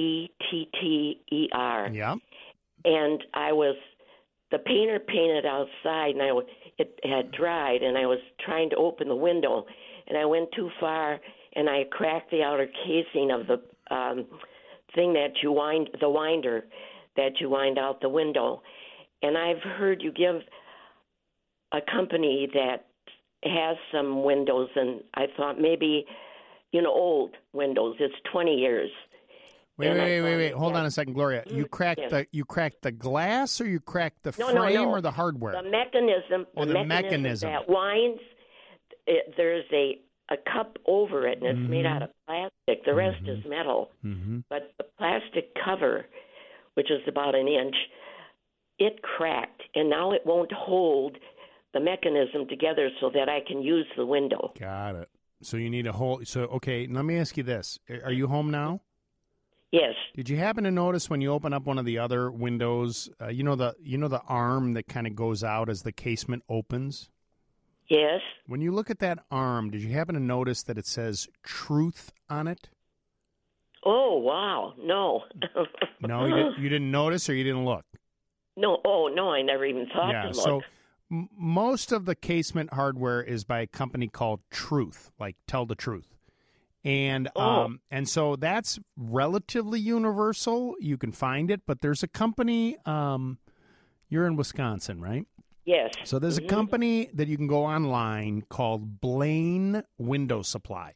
Speaker 14: Vetter.
Speaker 2: Yeah.
Speaker 14: And the painter painted outside, and it had dried, and I was trying to open the window, and I went too far, and I cracked the outer casing of the thing that the winder that you wind out the window. And I've heard you give a company that has some windows, and I thought maybe, old windows. It's 20 years.
Speaker 2: Wait. Hold on a second, Gloria. You cracked the glass, or you cracked the frame or the hardware?
Speaker 14: The mechanism. The mechanism that winds. There's a cup over it, and it's made out of plastic. The rest is metal. But the plastic cover, which is about an inch, it cracked, and now it won't hold the mechanism together so that I can use the window.
Speaker 2: Got it. So you need a whole. So okay, let me ask you this: are you home now?
Speaker 14: Yes.
Speaker 2: Did you happen to notice when you open up one of the other windows, the arm that kind of goes out as the casement opens?
Speaker 14: Yes.
Speaker 2: When you look at that arm, did you happen to notice that it says "Truth" on it?
Speaker 14: Oh wow! No.
Speaker 2: No, you didn't notice, or you didn't look.
Speaker 14: No. Oh no! I never even thought to look.
Speaker 2: So most of the casement hardware is by a company called Truth, like Tell the Truth. And and so that's relatively universal. You can find it, but there's a company. You're in Wisconsin, right?
Speaker 14: Yes.
Speaker 2: So there's a company that you can go online called Blaine Window Supply.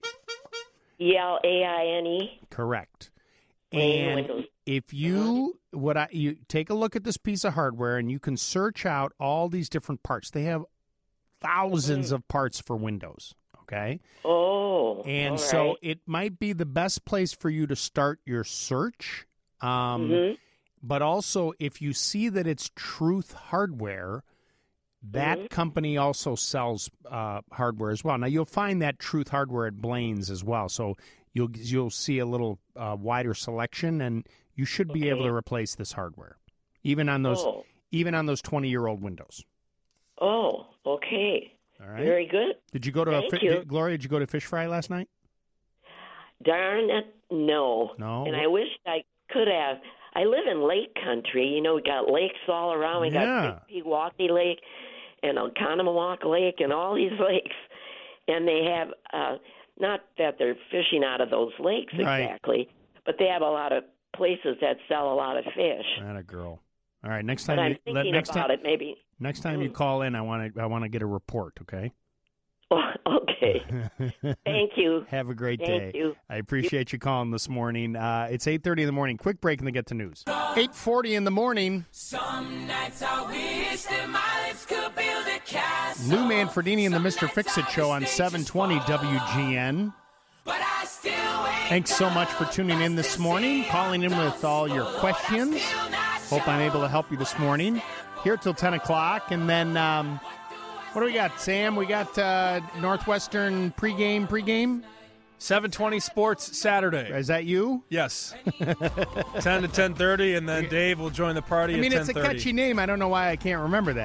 Speaker 14: Blaine.
Speaker 2: Correct.
Speaker 14: Blaine
Speaker 2: and
Speaker 14: Windows.
Speaker 2: If you you take a look at this piece of hardware, and you can search out all these different parts. They have thousands of parts for windows. Okay.
Speaker 14: Oh.
Speaker 2: And so it might be the best place for you to start your search. But also, if you see that it's Truth Hardware, that company also sells hardware as well. Now, you'll find that Truth Hardware at Blaine's as well. So you'll see a little wider selection, and you should be able to replace this hardware, even on those 20-year-old windows.
Speaker 14: Oh, okay.
Speaker 2: All right.
Speaker 14: Very good.
Speaker 2: Did you go to Gloria? Did you go to Fish Fry last night?
Speaker 14: Darn it, no.
Speaker 2: No.
Speaker 14: And I wish I could have. I live in lake country. We got lakes all around. We got Big Pewaukee Lake and Oconomowoc Lake and all these lakes. And they have, not that they're fishing out of those lakes exactly, but they have a lot of places that sell a lot of fish.
Speaker 2: That a girl. All right, next time.
Speaker 14: But I'm thinking about it, maybe.
Speaker 2: Next time you call in, I want to get a report. Okay.
Speaker 14: Oh, okay. Thank you.
Speaker 2: Have a great day.
Speaker 14: Thank you.
Speaker 2: I appreciate you calling this morning. It's 8:30 in the morning. Quick break and then get to news. 8:40 in the morning.
Speaker 13: Some nights I wish that my lips could build a castle.
Speaker 2: Lou Manfredini and the Mr. Fix-It Show on 720 WGN. Thanks so much for tuning in this morning, calling in with all your questions. Hope I'm able to help you this morning. Here till 10 o'clock. And then, what do we got, Sam? We got Northwestern pregame?
Speaker 4: 7:20 Sports Saturday.
Speaker 2: Is that you?
Speaker 4: Yes. 10 to 10:30, and then Dave will join the party at 10:30.
Speaker 2: It's a catchy name. I don't know why I can't remember that.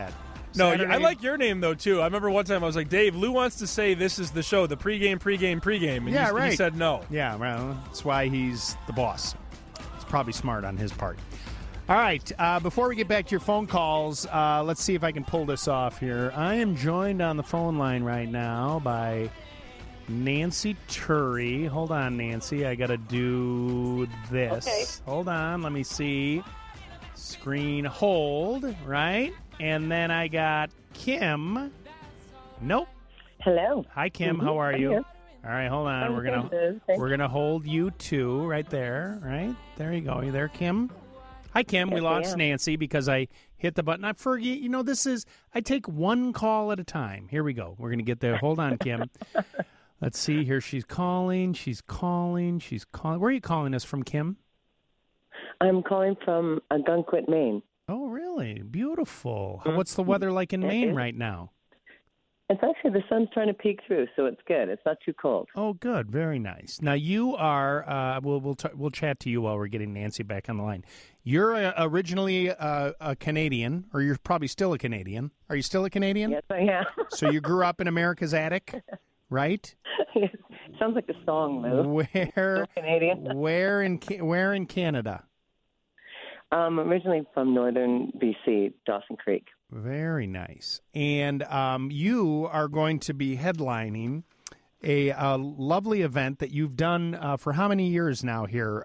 Speaker 4: No,
Speaker 2: Saturday.
Speaker 4: I like your name, though, too. I remember one time I was like, Dave, Lou wants to say this is the show, the pregame. And
Speaker 2: Yeah, right.
Speaker 4: He said no.
Speaker 2: Yeah, well, that's why he's the boss. It's probably smart on his part. All right, before we get back to your phone calls, let's see if I can pull this off here. I am joined on the phone line right now by Nancy Turry. Hold on, Nancy. I got to do this.
Speaker 15: Okay.
Speaker 2: Hold on. Let me see. Screen hold, right? And then I got Kim. Nope.
Speaker 15: Hello.
Speaker 2: Hi, Kim.
Speaker 15: Mhm.
Speaker 2: How are
Speaker 15: I'm
Speaker 2: you?
Speaker 15: here.
Speaker 2: All right, hold on.
Speaker 15: I'm
Speaker 2: We're
Speaker 15: good. Thank
Speaker 2: gonna hold you two right there. Right there, you go. You there, Kim? Hi, Kim. We
Speaker 15: Yes, I
Speaker 2: lost
Speaker 15: am.
Speaker 2: Nancy because I hit the button. I forget. You know, I take one call at a time. Here we go. We're gonna get there. Hold on, Kim. Let's see here. She's calling. Where are you calling us from, Kim?
Speaker 15: I'm calling from Gunquit, Maine.
Speaker 2: Oh, really? Beautiful.
Speaker 15: Mhm.
Speaker 2: What's the weather like in
Speaker 15: It
Speaker 2: Maine
Speaker 15: is.
Speaker 2: right now?
Speaker 15: It's actually the sun's trying to peek through, so it's good. It's not too cold.
Speaker 2: Oh, good. Very nice. Now, you are, we'll chat to you while we're getting Nancy back on the line. You're originally a Canadian, or you're probably still a Canadian. Are you still a Canadian?
Speaker 15: Yes, I am.
Speaker 2: So you grew up in America's Attic, right?
Speaker 15: Sounds like a song, Lou.
Speaker 2: Where?
Speaker 15: Canadian.
Speaker 2: Where in Canada?
Speaker 15: Originally from northern BC, Dawson Creek.
Speaker 2: Very nice. And you are going to be headlining a lovely event that you've done for how many years now here,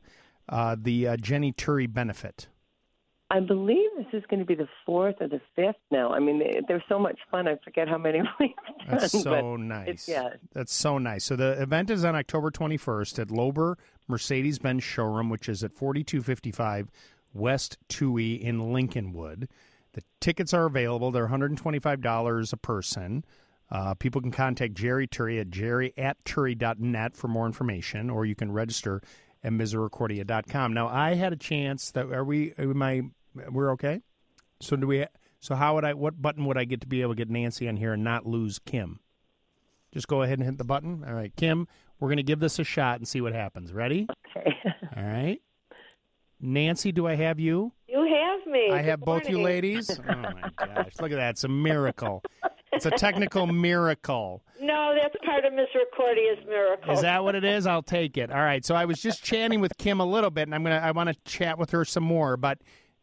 Speaker 2: the Jenny Turry Benefit?
Speaker 15: I believe this is going to be the 4th or the 5th now. I mean, they're so much fun. I forget how many we've done.
Speaker 2: That's so
Speaker 15: but
Speaker 2: nice.
Speaker 15: Yeah.
Speaker 2: That's so nice. So the event is on October 21st at Lober Mercedes-Benz Showroom, which is at 4255 West Toohey in Lincolnwood. The tickets are available. They're $125 a person. People can contact Jerry Turry at jerry@turry.net for more information, or you can register at misericordia.com. Now, I had a chance that we're okay? So what button would I get to be able to get Nancy on here and not lose Kim? Just go ahead and hit the button. All right, Kim, we're going to give this a shot and see what happens. Ready?
Speaker 15: Okay.
Speaker 2: All right. Nancy, do I have you?
Speaker 16: You have me.
Speaker 2: I
Speaker 16: Good
Speaker 2: have both you
Speaker 16: morning.
Speaker 2: ladies. Oh, my gosh. Look at that. It's a miracle. It's a technical miracle.
Speaker 16: No, that's part of Misericordia's miracle.
Speaker 2: Is that what it is? I'll take it. All right. So I was just chatting with Kim a little bit, and I want to chat with her some more. But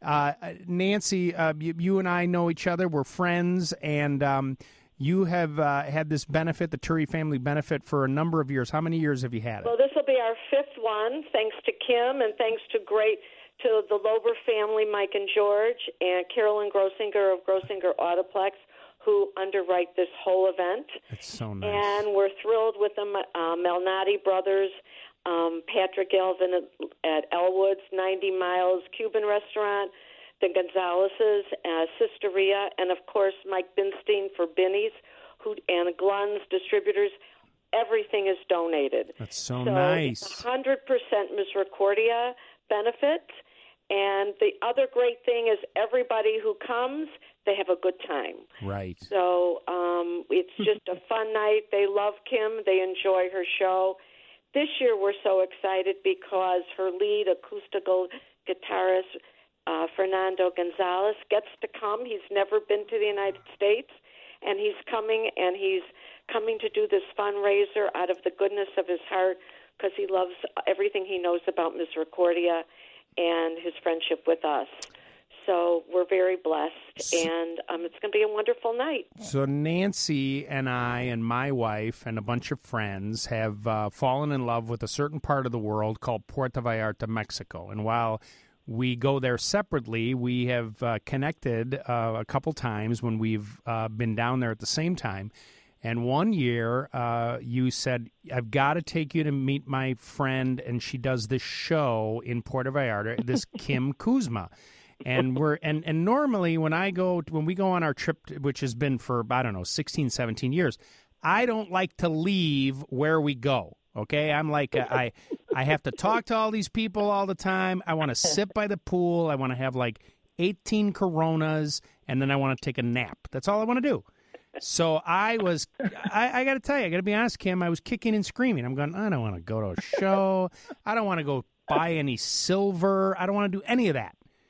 Speaker 2: Nancy, you and I know each other. We're friends, and you have had this benefit, the Turry Family Benefit, for a number of years. How many years have you had it?
Speaker 16: Well, this will be our 5th one, thanks to Kim and thanks to the Lober family, Mike and George, and Carolyn Grossinger of Grossinger Autoplex, who underwrite this whole event.
Speaker 2: It's so nice.
Speaker 16: And we're thrilled with the Malnati brothers, Patrick Galvin at Elwood's, 90 Miles Cuban Restaurant, the Gonzaleses, Sisteria, and, of course, Mike Binstein for Binny's, and Glenn's Distributors. Everything is donated.
Speaker 2: That's so nice.
Speaker 16: It's 100% Misericordia benefit. And the other great thing is everybody who comes, they have a good time.
Speaker 2: Right.
Speaker 16: So it's just a fun night. They love Kim. They enjoy her show. This year we're so excited because her lead acoustical guitarist, Fernando Gonzalez, gets to come. He's never been to the United States, and he's coming to do this fundraiser out of the goodness of his heart because he loves everything he knows about Misericordia and his friendship with us. So we're very blessed, and it's going to be a wonderful night.
Speaker 2: So Nancy and I and my wife and a bunch of friends have fallen in love with a certain part of the world called Puerto Vallarta, Mexico. And while we go there separately, we have connected a couple times when we've been down there at the same time. And one year, you said, I've got to take you to meet my friend, and she does this show in Puerto Vallarta, this Kim Kuzma. And normally when we go on our trip, which has been for, 16, 17 years, I don't like to leave where we go. Okay, I'm like, I have to talk to all these people all the time. I want to sit by the pool. I want to have like 18 Coronas, and then I want to take a nap. That's all I want to do. So I got to tell you, I got to be honest, Kim, I was kicking and screaming. I'm going, I don't want to go to a show. I don't want to go buy any silver. I don't want to do any of that.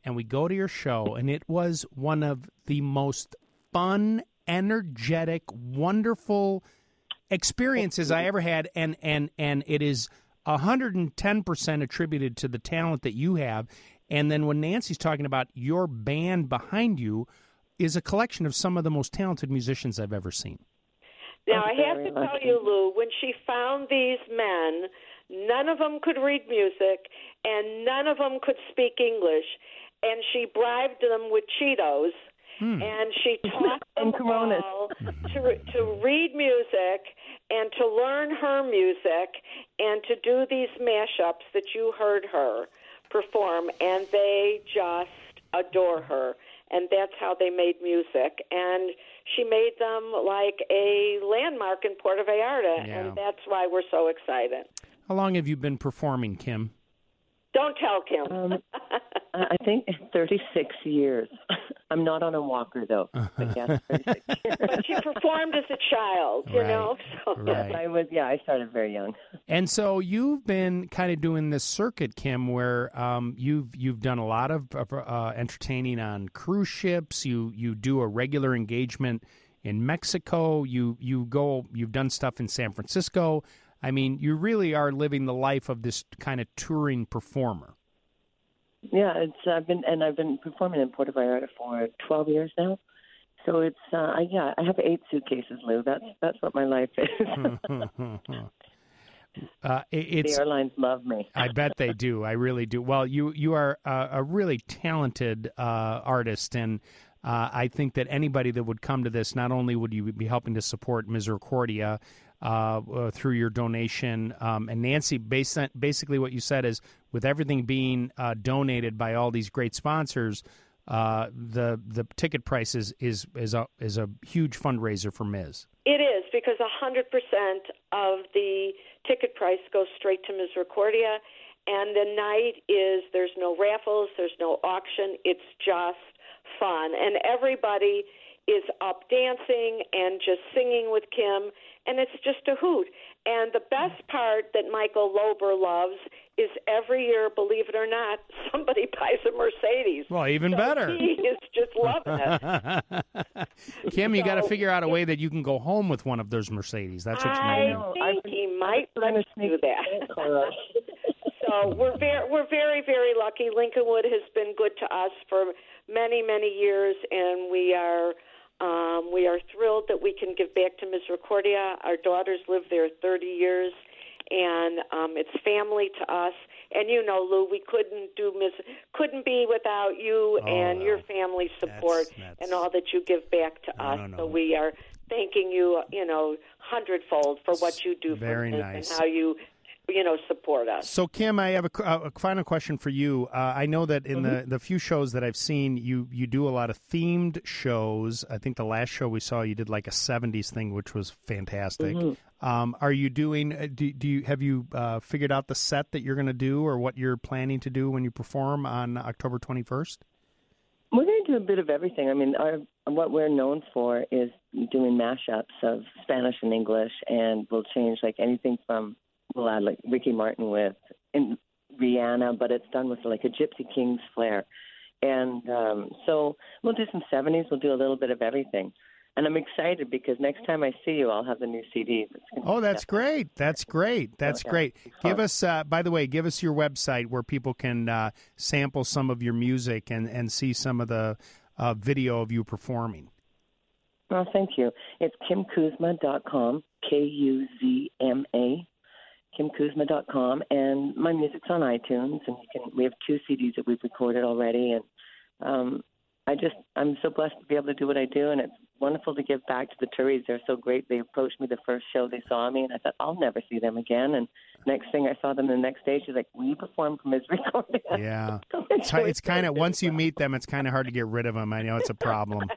Speaker 2: and we go to your show, and it was one of the most fun, energetic, wonderful experiences I ever had, and it is 110% attributed to the talent that you have. And then when Nancy's talking about your band behind you is a collection of some of the most talented musicians I've ever seen.
Speaker 16: Now, I have to tell you, Lou, when she found these men, none of them could read music, and none of them could speak English, and she bribed them with Cheetos, and she taught them all to read music and to learn her music and to do these mashups that you heard her perform, and they just adore her. And that's how they made music. And she made them like a landmark in Puerto Vallarta, and that's why we're so excited.
Speaker 2: How long have you been performing, Kim?
Speaker 16: Don't tell Kim.
Speaker 15: I think 36 years. I'm not on a walker, though. But yes, 36 years.
Speaker 16: But she performed as a child, you know. So.
Speaker 15: Yes, I started very young.
Speaker 2: And so you've been kind of doing this circuit, Kim, where you've done a lot of entertaining on cruise ships. You do a regular engagement in Mexico. You've done stuff in San Francisco. I mean, you really are living the life of this kind of touring performer.
Speaker 15: Yeah, I've been performing in Puerto Vallarta for 12 years now. So it's I have 8 suitcases, Lou. That's what my life is. The airlines love me.
Speaker 2: I bet they do. I really do. Well, you are a really talented artist, and I think that anybody that would come to this, not only would you be helping to support Misericordia through your donation, and Nancy, basically what you said is, with everything being donated by all these great sponsors, the ticket price is a huge fundraiser for Ms.
Speaker 16: It is, because 100% of the ticket price goes straight to Misericordia, and the night there's no raffles, there's no auction, it's just fun, and everybody is up dancing and just singing with Kim, and it's just a hoot. And the best part that Michael Lober loves is every year, believe it or not, somebody buys a Mercedes.
Speaker 2: Well, even better.
Speaker 16: He is just loving it.
Speaker 2: Kim, you got to figure out a way that you can go home with one of those Mercedes. That's what you need.
Speaker 16: I think he might let us do that. So we're very, very lucky. Lincolnwood has been good to us for many, many years, and we are thrilled that we can give back to Misericordia. Our daughters live there 30 years, and it's family to us. And you know, Lou, we couldn't be without you and your family support and all that you give back to us. So we are thanking you, hundredfold for what you do for us and how you support us.
Speaker 2: So, Kim, I have a final question for you. I know that in the few shows that I've seen, you do a lot of themed shows. I think the last show we saw, you did like a 70s thing, which was fantastic. Are you doing? Have you figured out the set that you're going to do, or what you're planning to do when you perform on October 21st?
Speaker 15: We're going to do a bit of everything. I mean, what we're known for is doing mashups of Spanish and English, and we'll change like anything from. We'll add like Ricky Martin with Rihanna, but it's done with like a Gypsy Kings flair. And so we'll do some 70s. We'll do a little bit of everything. And I'm excited because next time I see you, I'll have the new CDs.
Speaker 2: Oh, that's great. That's great. That's great. Give us, by the way, give us your website where people can sample some of your music and see some of the video of you performing.
Speaker 15: Well, thank you. It's KimKuzma.com, Kuzma. KimKuzma.com, and my music's on iTunes, and we have 2 CDs that we've recorded already, and I'm so blessed to be able to do what I do, and it's wonderful to give back to the Turries. They're so great. They approached me the first show they saw me, and I thought, I'll never see them again, and next thing I saw them the next day, she's like, will you perform for Misericordia?
Speaker 2: Yeah. It's kind of, once you meet them, it's kind of hard to get rid of them. I know it's a problem.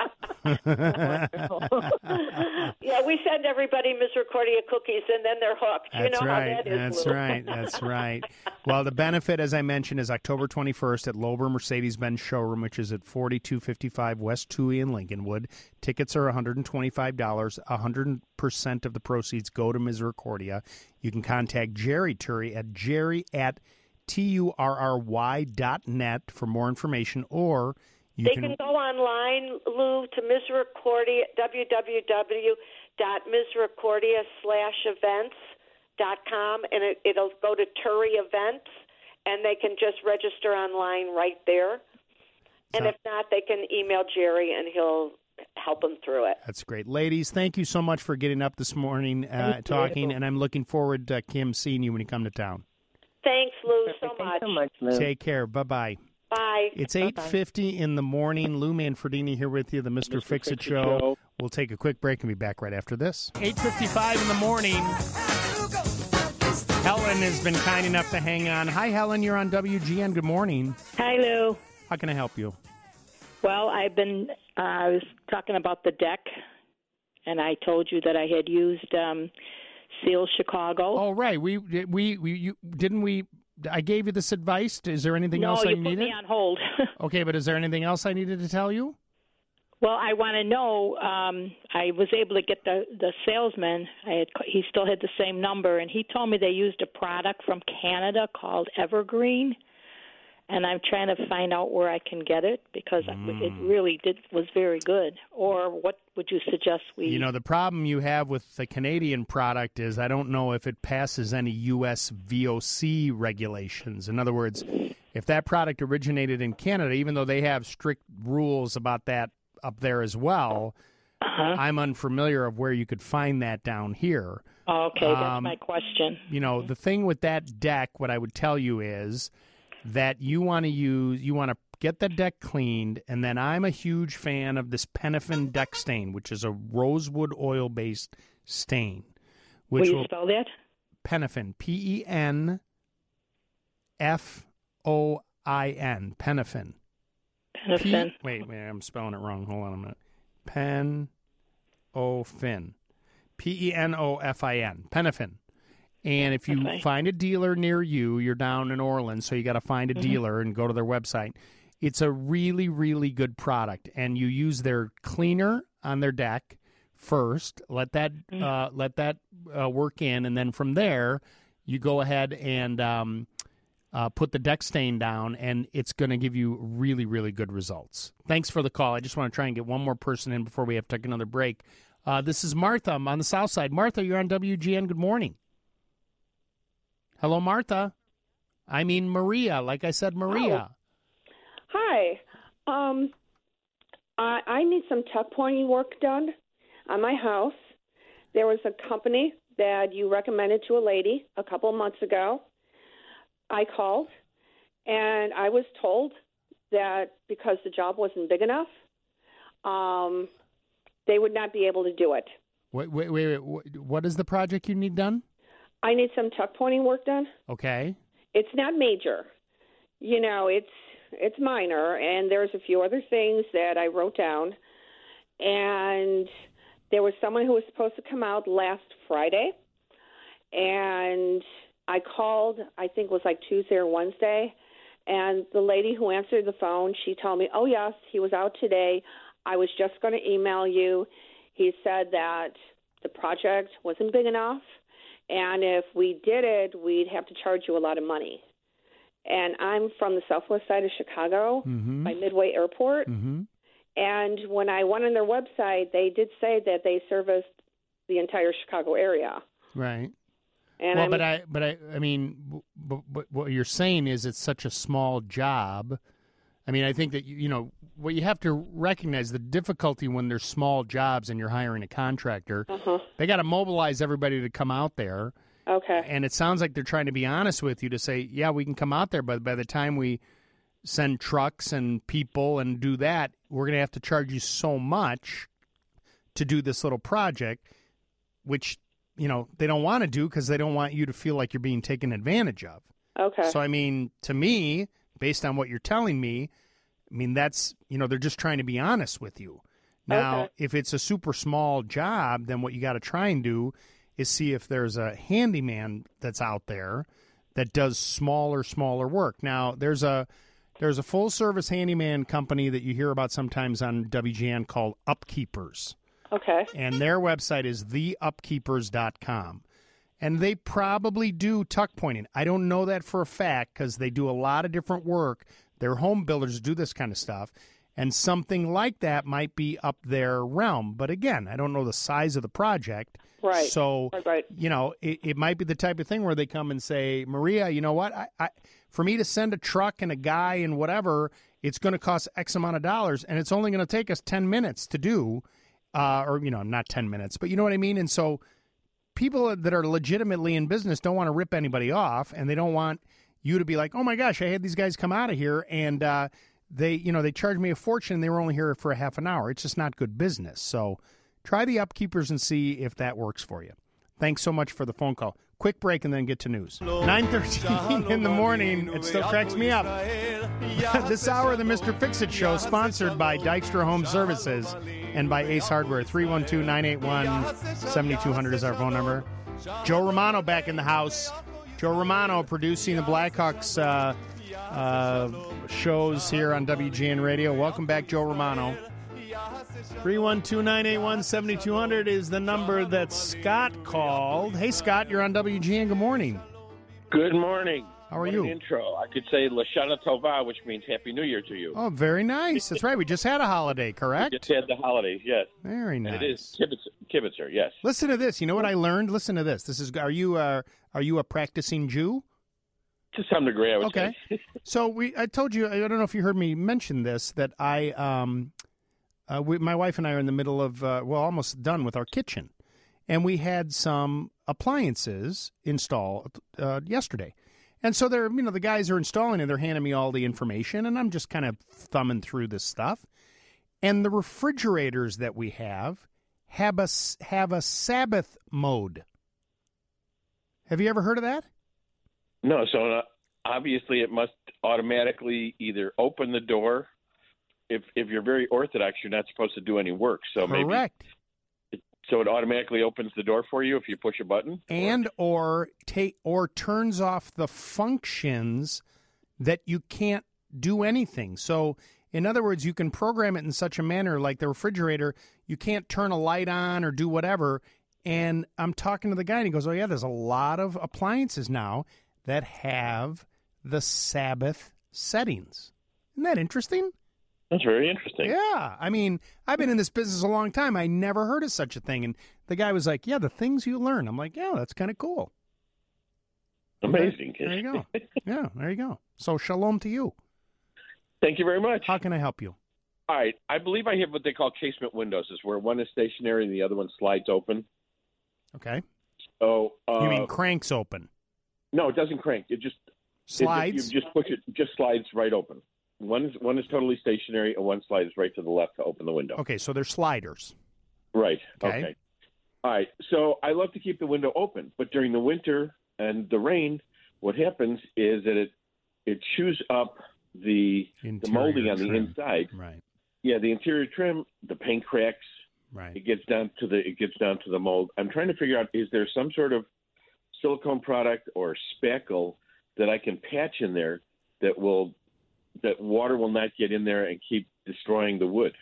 Speaker 16: Yeah, we send everybody Misericordia cookies, and then they're hooked.
Speaker 2: That's right.
Speaker 16: How that is.
Speaker 2: That's right. That's right. Well, the benefit, as I mentioned, is October 21st at Lober Mercedes-Benz Showroom, which is at 4255 West Toohey in Lincolnwood. Tickets are $125. 100% of the proceeds go to Misericordia. You can contact Jerry Turry at TURRY.net for more information, or
Speaker 16: They can go online, Lou, to Misericordia, www.misericordia/events.com, and it'll go to Turi Events, and they can just register online right there. And if not, they can email Jerry, and he'll help them through it.
Speaker 2: That's great. Ladies, thank you so much for getting up this morning, talking, and I'm looking forward to Kim seeing you when you come to town.
Speaker 16: Thanks, Lou, so much.
Speaker 15: Thanks so much, Lou.
Speaker 2: Take care. Bye-bye.
Speaker 16: Bye.
Speaker 2: It's 8:50 in the morning. Lou Manfredini here with you, the Mr. Fix-It Show. We'll take a quick break and be back right after this. 8:55 in the morning. Helen has been kind enough to hang on. Hi, Helen. You're on WGN. Good morning.
Speaker 11: Hi, Lou.
Speaker 2: How can I help you?
Speaker 11: Well, I was talking about the deck, and I told you that I had used Seal Chicago.
Speaker 2: Oh, right. I gave you this advice. Is there anything else I needed?
Speaker 11: No, you put me on hold.
Speaker 2: Okay, but is there anything else I needed to tell you?
Speaker 11: Well, I want to know, I was able to get the salesman. He still had the same number, and he told me they used a product from Canada called Evergreen. And I'm trying to find out where I can get it because it really was very good. Or what would you suggest we...
Speaker 2: You know, the problem you have with the Canadian product is I don't know if it passes any U.S. VOC regulations. In other words, if that product originated in Canada, even though they have strict rules about that up there as well, I'm unfamiliar of where you could find that down here.
Speaker 11: Okay, that's my question.
Speaker 2: You know, the thing with that deck, what I would tell you is that you want to get the deck cleaned, and then I'm a huge fan of this Penafin deck stain, which is a rosewood oil-based stain.
Speaker 11: Will you spell that?
Speaker 2: Penafin, Penfin, Penafin.
Speaker 11: Penafin.
Speaker 2: Wait, I'm spelling it wrong. Hold on a minute. Penofin, Penofin, Penafin. And if you find a dealer near you, you're down in Orland, so you got to find a dealer and go to their website. It's a really, really good product, and you use their cleaner on their deck first. Let that work in, and then from there, you go ahead and put the deck stain down, and it's going to give you really, really good results. Thanks for the call. I just want to try and get one more person in before we have to take another break. This is Martha. I'm on the south side. Martha, you're on WGN. Good morning. Hello, Martha. I mean Maria. Like I said, Maria.
Speaker 17: Oh. Hi. I need some tuck pointing work done on my house. There was a company that you recommended to a lady a couple of months ago. I called, and I was told that because the job wasn't big enough, they would not be able to do it.
Speaker 2: Wait. What is the project you need done?
Speaker 17: I need some tuck pointing work done.
Speaker 2: Okay.
Speaker 17: It's not major. You know, it's minor, and there's a few other things that I wrote down. And there was someone who was supposed to come out last Friday, and I called, I think it was like Tuesday or Wednesday, and the lady who answered the phone, she told me, oh, yes, he was out today. I was just going to email you. He said that the project wasn't big enough, and if we did it, we'd have to charge you a lot of money. And I'm from the southwest side of Chicago by Midway Airport. And when I went on their website, they did say that they serviced the entire Chicago area.
Speaker 2: Right.
Speaker 17: And
Speaker 2: I mean, what you're saying is it's such a small job. I mean, I think that, you know, what you have to recognize the difficulty when there's small jobs and you're hiring a contractor. They got to mobilize everybody to come out there.
Speaker 17: Okay.
Speaker 2: And it sounds like they're trying to be honest with you to say, yeah, we can come out there, but by the time we send trucks and people and do that, we're going to have to charge you so much to do this little project, which, you know, they don't want to do because they don't want you to feel like you're being taken advantage of.
Speaker 17: Okay.
Speaker 2: So, I mean, to me, based on what you're telling me, I mean, that's, you know, they're just trying to be honest with you. Now, if it's a super small job, then what you got to try and do is see if there's a handyman that's out there that does smaller work. Now, there's a full-service handyman company that you hear about sometimes on WGN called Upkeepers.
Speaker 17: Okay.
Speaker 2: And their website is theupkeepers.com. And they probably do tuck pointing. I don't know that for a fact because they do a lot of different work. They're home builders do this kind of stuff. And something like that might be up their realm. But again, I don't know the size of the project.
Speaker 17: Right.
Speaker 2: So,
Speaker 17: right.
Speaker 2: It might be the type of thing where they come and say, Maria, you know what? For me to send a truck and a guy and whatever, it's going to cost X amount of dollars, and it's only going to take us 10 minutes to do, or, not 10 minutes, but you know what I mean? And so people that are legitimately in business don't want to rip anybody off, and they don't want you to be like, oh, my gosh, I had these guys come out of here, and they charged me a fortune, and they were only here for a half an hour. It's just not good business. So try the Upkeepers and see if that works for you. Thanks so much for the phone call. Quick break and then get to news. 9:13 in the morning. It still cracks me up. This hour of the Mr. Fix-It Show, sponsored by Dykstra Home Services and by Ace Hardware. 312-981-7200 is our phone number. Joe Romano back in the house. Joe Romano producing the Blackhawks shows here on WGN Radio. Welcome back, Joe Romano. 312-981-7200 is the number that Scott called. Hey, Scott, you're on WGN. Good morning.
Speaker 18: Good morning.
Speaker 2: How are you?
Speaker 18: Intro. I could say Lashana Tova, which means Happy New Year to you.
Speaker 2: Oh, very nice. That's right. We just had a holiday, correct?
Speaker 18: We just had the holidays, yes.
Speaker 2: Very nice.
Speaker 18: And it is Kibitzer, yes.
Speaker 2: Listen to this. You know what I learned? Listen to this. Are you a practicing Jew?
Speaker 18: To some degree, I would say.
Speaker 2: So I told you, I don't know if you heard me mention this, that my wife and I are in the middle of, almost done with our kitchen. And we had some appliances installed yesterday. And so they're, the guys are installing it. They're handing me all the information, and I'm just kind of thumbing through this stuff. And the refrigerators that we have a Sabbath mode. Have you ever heard of that?
Speaker 18: No, so obviously it must automatically either open the door. If you're very orthodox, you're not supposed to do any work. So
Speaker 2: correct.
Speaker 18: So it automatically opens the door for you if you push a button,
Speaker 2: or turns off the functions that you can't do anything. So, in other words, you can program it in such a manner, like the refrigerator, you can't turn a light on or do whatever. And I'm talking to the guy, and he goes, "Oh yeah, there's a lot of appliances now that have the Sabbath settings. Isn't that interesting?"
Speaker 18: That's very interesting.
Speaker 2: Yeah. I mean, I've been in this business a long time. I never heard of such a thing. And the guy was like, yeah, the things you learn. I'm like, yeah, that's kind of cool.
Speaker 18: Amazing.
Speaker 2: There you go. Yeah, there you go. So shalom to you.
Speaker 18: Thank you very much.
Speaker 2: How can I help you?
Speaker 18: All right. I believe I have what they call casement windows, is where one is stationary and the other one slides open.
Speaker 2: Okay.
Speaker 18: So
Speaker 2: you mean cranks open?
Speaker 18: No, it doesn't crank. It just
Speaker 2: slides.
Speaker 18: You just push it, just slides right open. One is totally stationary, and one slides right to the left to open the window.
Speaker 2: Okay, so they're sliders.
Speaker 18: Right. Okay. All right. So I love to keep the window open, but during the winter and the rain, what happens is that it chews up the molding on the inside.
Speaker 2: Right.
Speaker 18: Yeah, the interior trim, the paint cracks.
Speaker 2: Right.
Speaker 18: It gets down to the mold. I'm trying to figure out, is there some sort of silicone product or spackle that I can patch in there that water will not get in there and keep destroying the wood,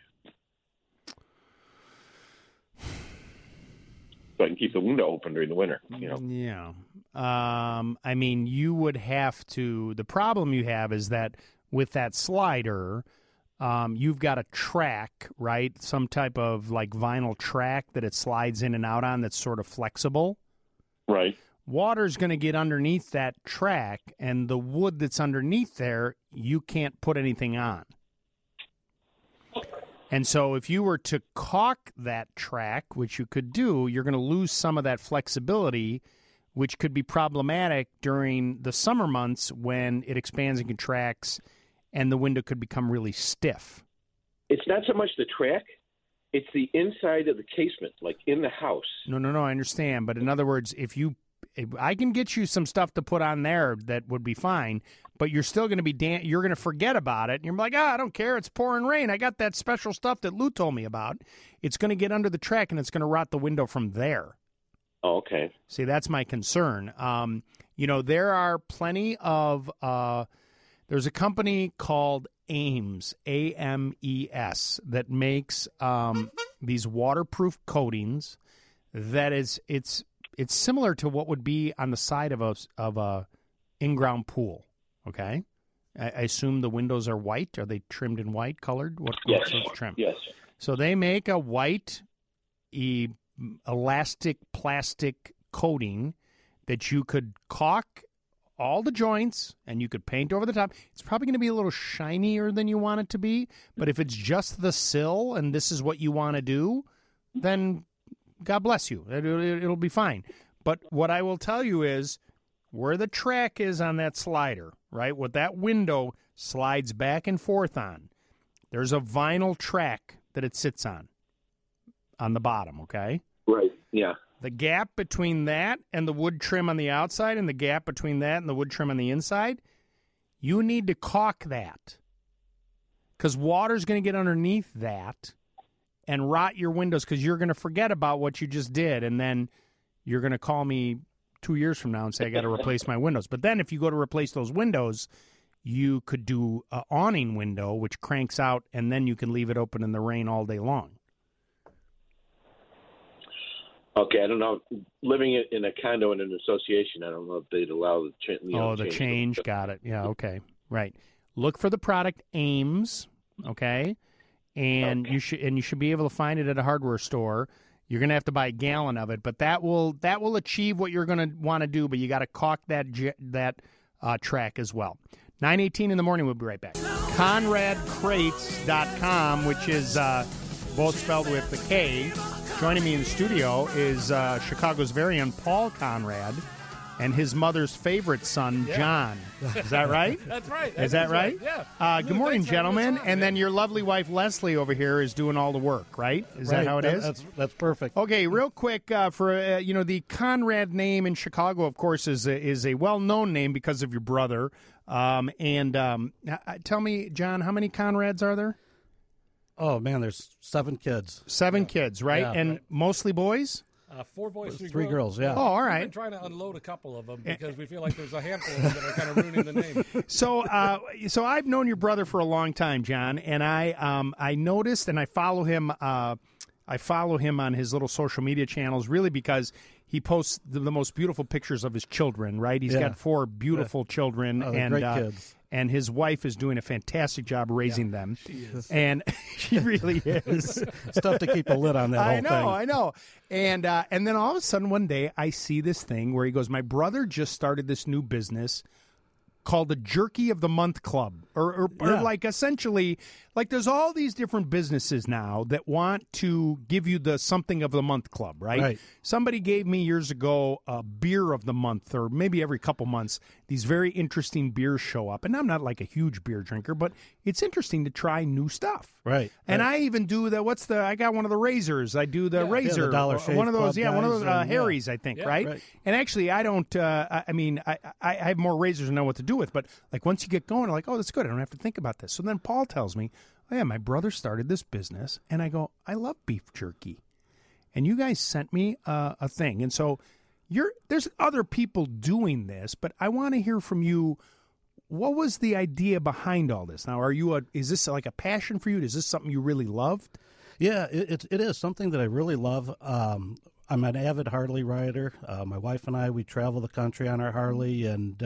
Speaker 18: so I can keep the window open during the winter.
Speaker 2: Yeah. I mean, you would have to. The problem you have is that with that slider, you've got a track, right? Some type of like vinyl track that it slides in and out on that's sort of flexible.
Speaker 18: Right.
Speaker 2: Water's going to get underneath that track, and the wood that's underneath there, you can't put anything on. And so if you were to caulk that track, which you could do, you're going to lose some of that flexibility, which could be problematic during the summer months when it expands and contracts and the window could become really stiff.
Speaker 18: It's not so much the track. It's the inside of the casement, like in the house.
Speaker 2: No, I understand. But in other words, if I can get you some stuff to put on there that would be fine, but you're still going to be you're going to forget about it. And you're like, I don't care. It's pouring rain. I got that special stuff that Lou told me about. It's going to get under the track, and it's going to rot the window from there.
Speaker 18: Oh, okay.
Speaker 2: See, that's my concern. There are plenty of there's a company called Ames, AMES, that makes these waterproof coatings. It's it's similar to what would be on the side of a in-ground pool. Okay, I assume the windows are white. Are they trimmed in white, colored? What
Speaker 18: Yes.
Speaker 2: sort of trim?
Speaker 18: Yes.
Speaker 2: So they make a white elastic plastic coating that you could caulk all the joints and you could paint over the top. It's probably going to be a little shinier than you want it to be, but if it's just the sill and this is what you want to do, then God bless you. It'll be fine. But what I will tell you is where the track is on that slider, right, what that window slides back and forth on, there's a vinyl track that it sits on the bottom, okay?
Speaker 18: Right, yeah.
Speaker 2: The gap between that and the wood trim on the outside and the gap between that and the wood trim on the inside, you need to caulk that because water's going to get underneath that and rot your windows because you're going to forget about what you just did, and then you're going to call me 2 years from now and say, I got to replace my windows. But then if you go to replace those windows, you could do an awning window, which cranks out, and then you can leave it open in the rain all day long.
Speaker 18: Okay, I don't know. Living in a condo in an association, I don't know if they'd allow the change.
Speaker 2: The change. Got it. Yeah, okay. Right. Look for the product Ames, okay? And you should be able to find it at a hardware store. You're going to have to buy a gallon of it, but that will achieve what you're going to want to do, but you got to caulk that track as well. 9:18 in the morning, we'll be right back. ConradCrates.com, which is both spelled with the K. Joining me in the studio is Chicago's very own Paul Conrad and his mother's favorite son, John. Is that right?
Speaker 19: That's right.
Speaker 2: Is that right?
Speaker 19: Yeah.
Speaker 2: Good morning, gentlemen. And then your lovely wife, Leslie, over here is doing all the work, right? Is that how it is?
Speaker 19: That's perfect.
Speaker 2: Okay, real quick, for the Conrad name in Chicago, of course, is a well-known name because of your brother. Tell me, John, how many Conrads are there?
Speaker 19: Oh, man, there's 7 kids.
Speaker 2: 7 kids, right?
Speaker 19: Yeah,
Speaker 2: and
Speaker 19: right.
Speaker 2: mostly boys?
Speaker 19: 4 boys, 3 girls, yeah.
Speaker 2: Oh, all right.
Speaker 19: We've been trying to unload a couple of them because we feel like there's a handful of them that are kind of ruining the name.
Speaker 2: So I've known your brother for a long time, John, and I noticed, and I follow him. I follow him on his little social media channels, really because he posts the most beautiful pictures of his children. Right? He's got 4 beautiful children, and
Speaker 19: great kids.
Speaker 2: And his wife is doing a fantastic job raising them.
Speaker 19: She is.
Speaker 2: And she really is.
Speaker 19: It's tough to keep a lid on that whole thing.
Speaker 2: I know. And then all of a sudden one day I see this thing where he goes, my brother just started this new business called the Jerky of the Month Club. Or like essentially, like there's all these different businesses now that want to give you the something of the month club, right? Somebody gave me years ago a beer of the month, or maybe every couple months, these very interesting beers show up. And I'm not like a huge beer drinker, but it's interesting to try new stuff.
Speaker 19: Right.
Speaker 2: And I even do I got one of the razors. I do the razor.
Speaker 19: the Dollar Shave
Speaker 2: one of those,
Speaker 19: Club
Speaker 2: one of those
Speaker 19: guys,
Speaker 2: Harry's, I think, right? And actually, I don't, I have more razors and know what to do with, but like once you get going, I'm like, oh, that's good. I don't have to think about this. So then Paul tells me, oh, yeah, my brother started this business, and I go, I love beef jerky. And you guys sent me a thing. And so there's other people doing this, but I want to hear from you. What was the idea behind all this? Now, is this like a passion for you? Is this something you really loved?
Speaker 19: Yeah, it is something that I really love. I'm an avid Harley rider. My wife and I, we travel the country on our Harley, and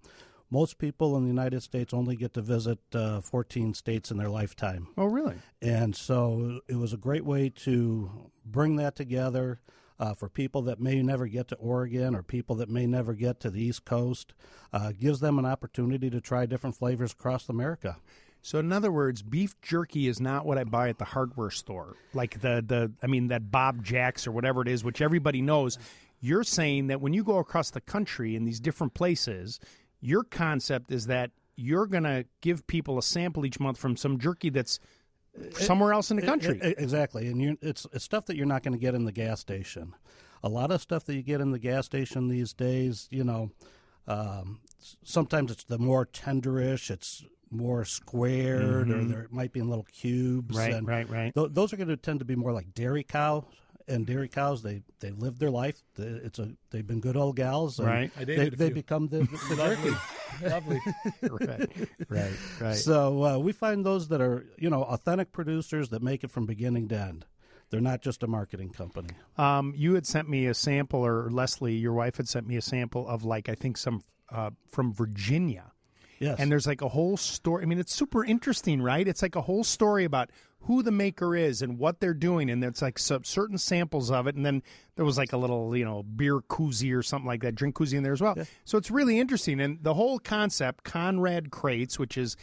Speaker 19: most people in the United States only get to visit 14 states in their lifetime.
Speaker 2: Oh, really?
Speaker 19: And so it was a great way to bring that together for people that may never get to Oregon or people that may never get to the East Coast. Gives them an opportunity to try different flavors across America.
Speaker 2: So in other words, beef jerky is not what I buy at the hardware store, like that Bob Jack's or whatever it is, which everybody knows. You're saying that when you go across the country in these different places, your concept is that you're going to give people a sample each month from some jerky that's somewhere else in the country.
Speaker 19: Exactly, and it's stuff that you're not going to get in the gas station. A lot of stuff that you get in the gas station these days, sometimes it's the more tenderish, it's more squared, or there might be in little cubes.
Speaker 2: Right.
Speaker 19: Those are going to tend to be more like dairy cow. And dairy cows, they live their life. They've been good old gals. And
Speaker 2: right.
Speaker 19: They become the jerky.
Speaker 2: Lovely. Right.
Speaker 19: So we find those that are authentic producers that make it from beginning to end. They're not just a marketing company.
Speaker 2: You had sent me a sample, or Leslie, your wife had sent me a sample of, like, I think some from Virginia.
Speaker 19: Yes.
Speaker 2: And there's like a whole story. I mean, it's super interesting, right? It's like a whole story about who the maker is and what they're doing. And there's like some certain samples of it. And then there was like a little, beer koozie or something like that, drink koozie in there as well. Yeah. So it's really interesting. And the whole concept, Conrad Crates, which is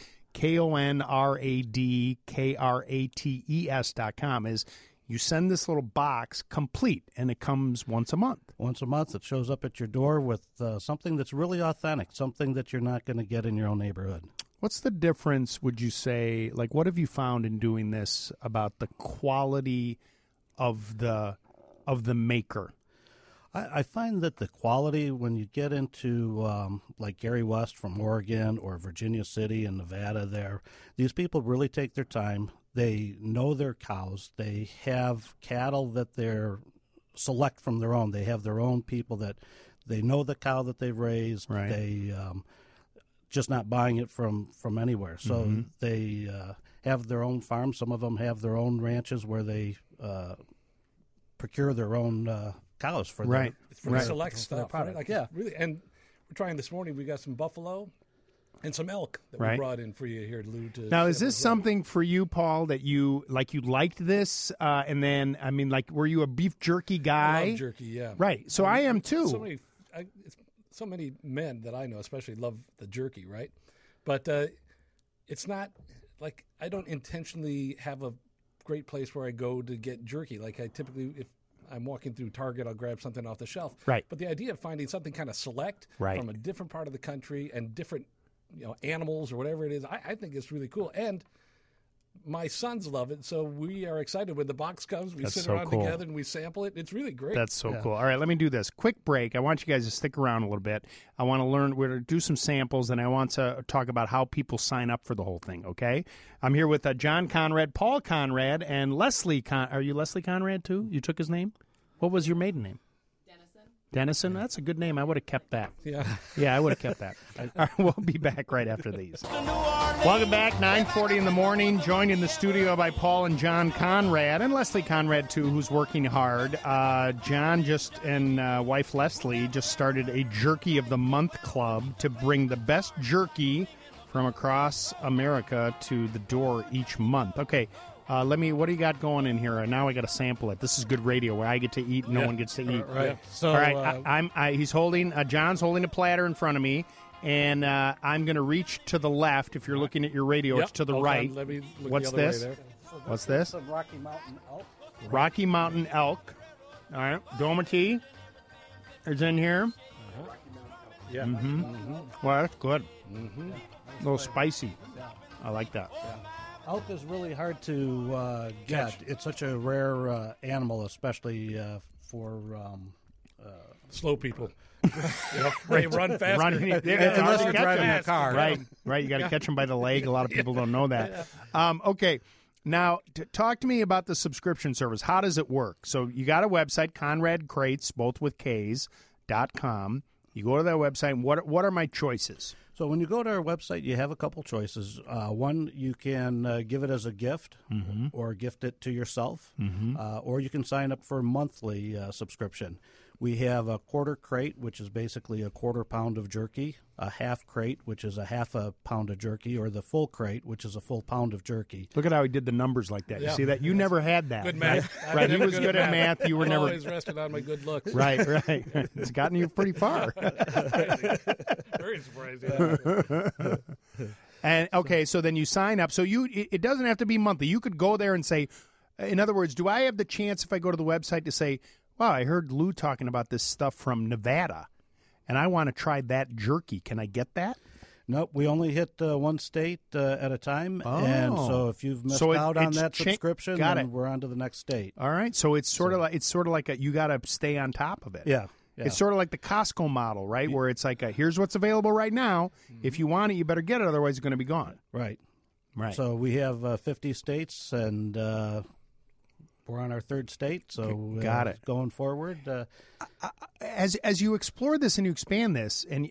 Speaker 2: KONRADKRATES.com, is you send this little box complete, and it comes once a month.
Speaker 19: Once a month, it shows up at your door with something that's really authentic, something that you're not going to get in your own neighborhood.
Speaker 2: What's the difference, would you say, like what have you found in doing this about the quality of the maker?
Speaker 19: I find that the quality, when you get into like Gary West from Oregon or Virginia City and Nevada there, these people really take their time. They know their cows. They have cattle that they're select from their own. They have their own people that they know the cow that they've raised.
Speaker 2: Right.
Speaker 19: They just not buying it from anywhere. So they have their own farm. Some of them have their own ranches where they procure their own cows for
Speaker 2: right.
Speaker 20: It's for select stuff. Right? Like, yeah, really. And we're trying this morning. We got some buffalo and some elk that we brought in for you here, Lou.
Speaker 2: Now, is this something for you, Paul, that you liked this, and then were you a beef jerky guy?
Speaker 20: I love jerky, yeah.
Speaker 2: Right. So I am too.
Speaker 20: So many men that I know, especially, love the jerky, right? But it's not like I don't intentionally have a great place where I go to get jerky. Like I typically, if I'm walking through Target, I'll grab something off the shelf.
Speaker 2: Right.
Speaker 20: But the idea of finding something kind of select from a different part of the country and different animals or whatever it is, I think it's really cool. And my sons love it, so we are excited when the box comes. We sit around together and we sample it. It's really great.
Speaker 2: That's so cool. All right, let me do this. Quick break. I want you guys to stick around a little bit. I want to learn. We're going to do some samples, and I want to talk about how people sign up for the whole thing, okay? I'm here with John Conrad, Paul Conrad, and Leslie Are you Leslie Conrad, too? You took his name? What was your maiden name? Dennison? That's a good name. I would have kept that.
Speaker 20: Yeah,
Speaker 2: I would have kept that. All right, we'll be back right after these. Welcome back, 9:40 in the morning. Joined in the studio by Paul and John Conrad, and Leslie Conrad, too, who's working hard. John and wife Leslie just started a Jerky of the Month club to bring the best jerky from across America to the door each month. Okay. What do you got going in here? Now I got to sample it. This is good radio where I get to eat and no one gets to eat.
Speaker 20: Right. So,
Speaker 2: all right. He's holding. John's holding a platter in front of me, and I'm going to reach to the left. If you're looking at your radio, it's to the right.
Speaker 20: Let me look
Speaker 2: What's
Speaker 20: the other
Speaker 2: this?
Speaker 20: way there.
Speaker 2: What's this?
Speaker 19: Some Rocky Mountain elk.
Speaker 2: Rocky Mountain elk. All right. Domity is in here.
Speaker 20: Yeah.
Speaker 2: Mm-hmm. Well, that's good. A little spicy. I like that.
Speaker 19: Yeah. Elk is really hard to get. It's such a rare animal, especially for
Speaker 20: slow people. They run fast.
Speaker 19: Unless you're driving a car.
Speaker 2: Right. You got to catch them by the leg. A lot of people don't know that. Okay. Now, talk to me about the subscription service. How does it work? So you got a website, Conrad Crates, both with Ks.com. You go to that website. What are my choices?
Speaker 19: So when you go to our website, you have a couple choices. One, you can give it as a gift or gift it to yourself, or you can sign up for a monthly subscription. We have a quarter crate, which is basically a quarter pound of jerky, a half crate, which is a half a pound of jerky, or the full crate, which is a full pound of jerky.
Speaker 2: Look at how he did the numbers like that.
Speaker 20: Yeah.
Speaker 2: You see that? You never had that.
Speaker 20: Good math.
Speaker 2: Right. He was good at math. You were never.
Speaker 20: Always rested on my good looks.
Speaker 2: Right. It's gotten you pretty far.
Speaker 20: Very surprising.
Speaker 2: And okay, so then you sign up. So it doesn't have to be monthly. You could go there and say, in other words, do I have the chance if I go to the website to say, wow, I heard Lou talking about this stuff from Nevada, and I want to try that jerky. Can I get that?
Speaker 19: Nope, we only hit one state at a time, and so if you've missed out on that subscription, then we're on to the next state.
Speaker 2: All right, so it's sort of like you got to stay on top of it.
Speaker 19: Yeah.
Speaker 2: It's sort of like the Costco model, right? Where it's like, here's what's available right now. If you want it, you better get it, otherwise it's going to be gone.
Speaker 19: Right.
Speaker 2: So
Speaker 19: we have 50 states, and we're on our third state, so
Speaker 2: got it.
Speaker 19: Going forward.
Speaker 2: As you explore this and you expand this, and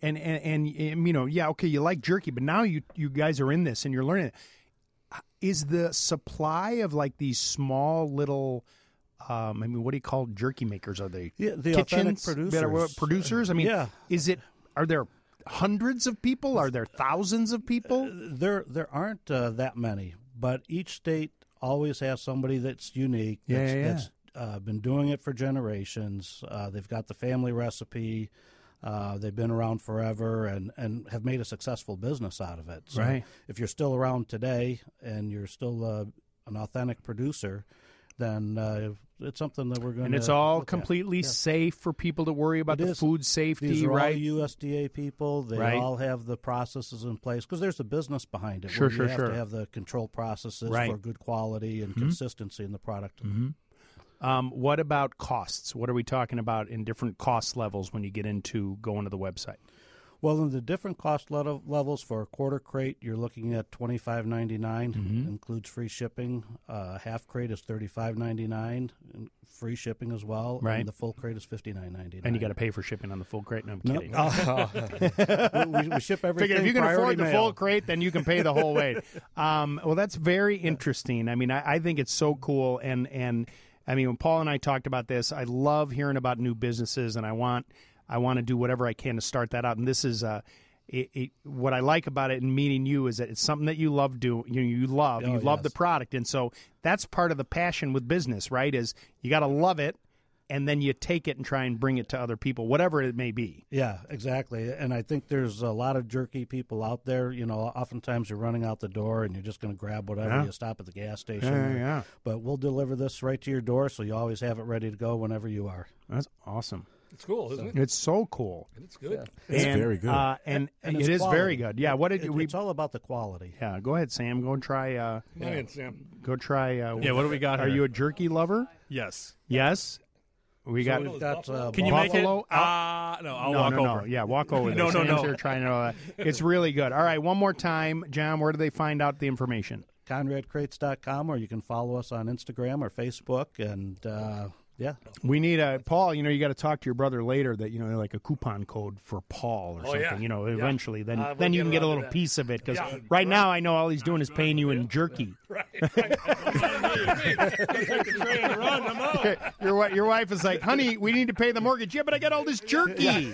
Speaker 2: you like jerky, but now you guys are in this and you're learning it. Is the supply of like these small little I mean, what do you call jerky makers? Are they
Speaker 19: the
Speaker 2: kitchens?
Speaker 19: authentic producers?
Speaker 2: Producers? I mean,
Speaker 19: Yeah.
Speaker 2: Are there hundreds of people? Are there thousands of people?
Speaker 19: There aren't that many, but each state always has somebody that's unique. That's been doing it for generations. They've got the family recipe. They've been around forever and have made a successful business out of it. So
Speaker 2: Right.
Speaker 19: if you're still around today and you're still an authentic producer, then it's something that we're going to.
Speaker 2: And it's all
Speaker 19: look at.
Speaker 2: completely
Speaker 19: Yeah.
Speaker 2: safe for people to worry about
Speaker 19: It
Speaker 2: the
Speaker 19: is.
Speaker 2: food safety,
Speaker 19: These are
Speaker 2: right?
Speaker 19: all USDA people. They
Speaker 2: Right.
Speaker 19: all have the processes in place because there's a business behind it.
Speaker 2: Sure,
Speaker 19: where
Speaker 2: sure,
Speaker 19: you have
Speaker 2: sure.
Speaker 19: to have the control processes
Speaker 2: Right.
Speaker 19: for good quality and
Speaker 2: Mhm.
Speaker 19: consistency in the product.
Speaker 2: What about costs? What are we talking about in different cost levels when you get into going to the website?
Speaker 19: Well, in the different cost levels for a quarter crate, you're looking at $25.99.
Speaker 2: Mm-hmm.
Speaker 19: Includes free shipping. Half crate is $35.99, and free shipping as well.
Speaker 2: Right.
Speaker 19: And the full crate is $59.99.
Speaker 2: And you got to pay for shipping on the full crate? No, I'm
Speaker 19: No.
Speaker 2: kidding.
Speaker 19: We ship everything
Speaker 2: Figure if you can afford
Speaker 19: priority
Speaker 2: the
Speaker 19: mail.
Speaker 2: full crate, then you can pay the whole weight. Well, that's very interesting. I mean, I think it's so cool. And I mean, when Paul and I talked about this, I love hearing about new businesses, and I want to do whatever I can to start that out. And this is what I like about it in meeting you is that it's something that you love doing. You love the product, and so that's part of the passion with business, right? Is you got to love it, and then you take it and try and bring it to other people, whatever it may be.
Speaker 19: Yeah, exactly. And I think there's a lot of jerky people out there. You know, oftentimes you're running out the door and you're just going to grab whatever.
Speaker 2: Yeah.
Speaker 19: You stop at the gas station.
Speaker 2: Yeah.
Speaker 19: But we'll deliver this right to your door, so you always have it ready to go whenever you are.
Speaker 2: That's awesome.
Speaker 20: It's cool, isn't it?
Speaker 2: It's so cool.
Speaker 20: And it's good.
Speaker 19: It's
Speaker 2: And,
Speaker 19: very good.
Speaker 2: And
Speaker 19: And
Speaker 2: it
Speaker 19: it's
Speaker 2: is
Speaker 19: quality.
Speaker 2: very good. Yeah. What did
Speaker 19: It-
Speaker 2: we?
Speaker 19: It's all about the quality.
Speaker 2: Yeah. Go ahead, Sam. Go and try.
Speaker 20: Come on in, Sam.
Speaker 2: Go try.
Speaker 4: Yeah, what do we got
Speaker 2: Are
Speaker 4: here?
Speaker 2: you a jerky lover?
Speaker 4: Yes.
Speaker 2: Yes. We got.
Speaker 19: we've got
Speaker 4: Can you make it?
Speaker 2: Buffalo.
Speaker 4: No, I'll walk
Speaker 2: no.
Speaker 4: over.
Speaker 2: Yeah, walk over there.
Speaker 4: No, no,
Speaker 2: Sam's
Speaker 4: no.
Speaker 2: here trying to. It's really good. All right, one more time, John. Where do they find out the information?
Speaker 19: ConradCrates.com, or you can follow us on Instagram or Facebook. And, yeah.
Speaker 2: We need a Paul. You know, you got to talk to your brother later. That like a coupon code for Paul or
Speaker 20: Oh,
Speaker 2: something.
Speaker 20: yeah.
Speaker 2: You know,
Speaker 20: Yeah.
Speaker 2: eventually, then
Speaker 20: We'll
Speaker 2: you can get a
Speaker 20: around to
Speaker 2: little
Speaker 20: that.
Speaker 2: piece of it. Because
Speaker 20: Yeah.
Speaker 2: right now, I know all he's doing is paying you in jerky. Your wife is like, honey, we need to pay the mortgage. Yeah, but I got all this jerky.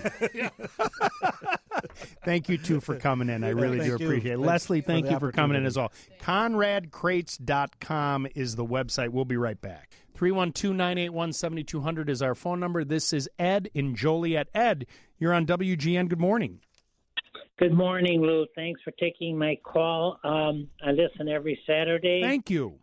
Speaker 2: Thank you, too, for coming in. I really do
Speaker 19: Thank you.
Speaker 2: appreciate it.
Speaker 19: Thanks
Speaker 2: Leslie,
Speaker 19: for
Speaker 2: thank
Speaker 19: the
Speaker 2: you for coming in
Speaker 19: opportunity.
Speaker 2: as well. ConradCrates.com is the website. We'll be right back. 312-981-7200 is our phone number. This is Ed in Joliet. Ed, you're on WGN. Good morning.
Speaker 21: Good morning, Lou. Thanks for taking my call. I listen every Saturday.
Speaker 2: Thank you.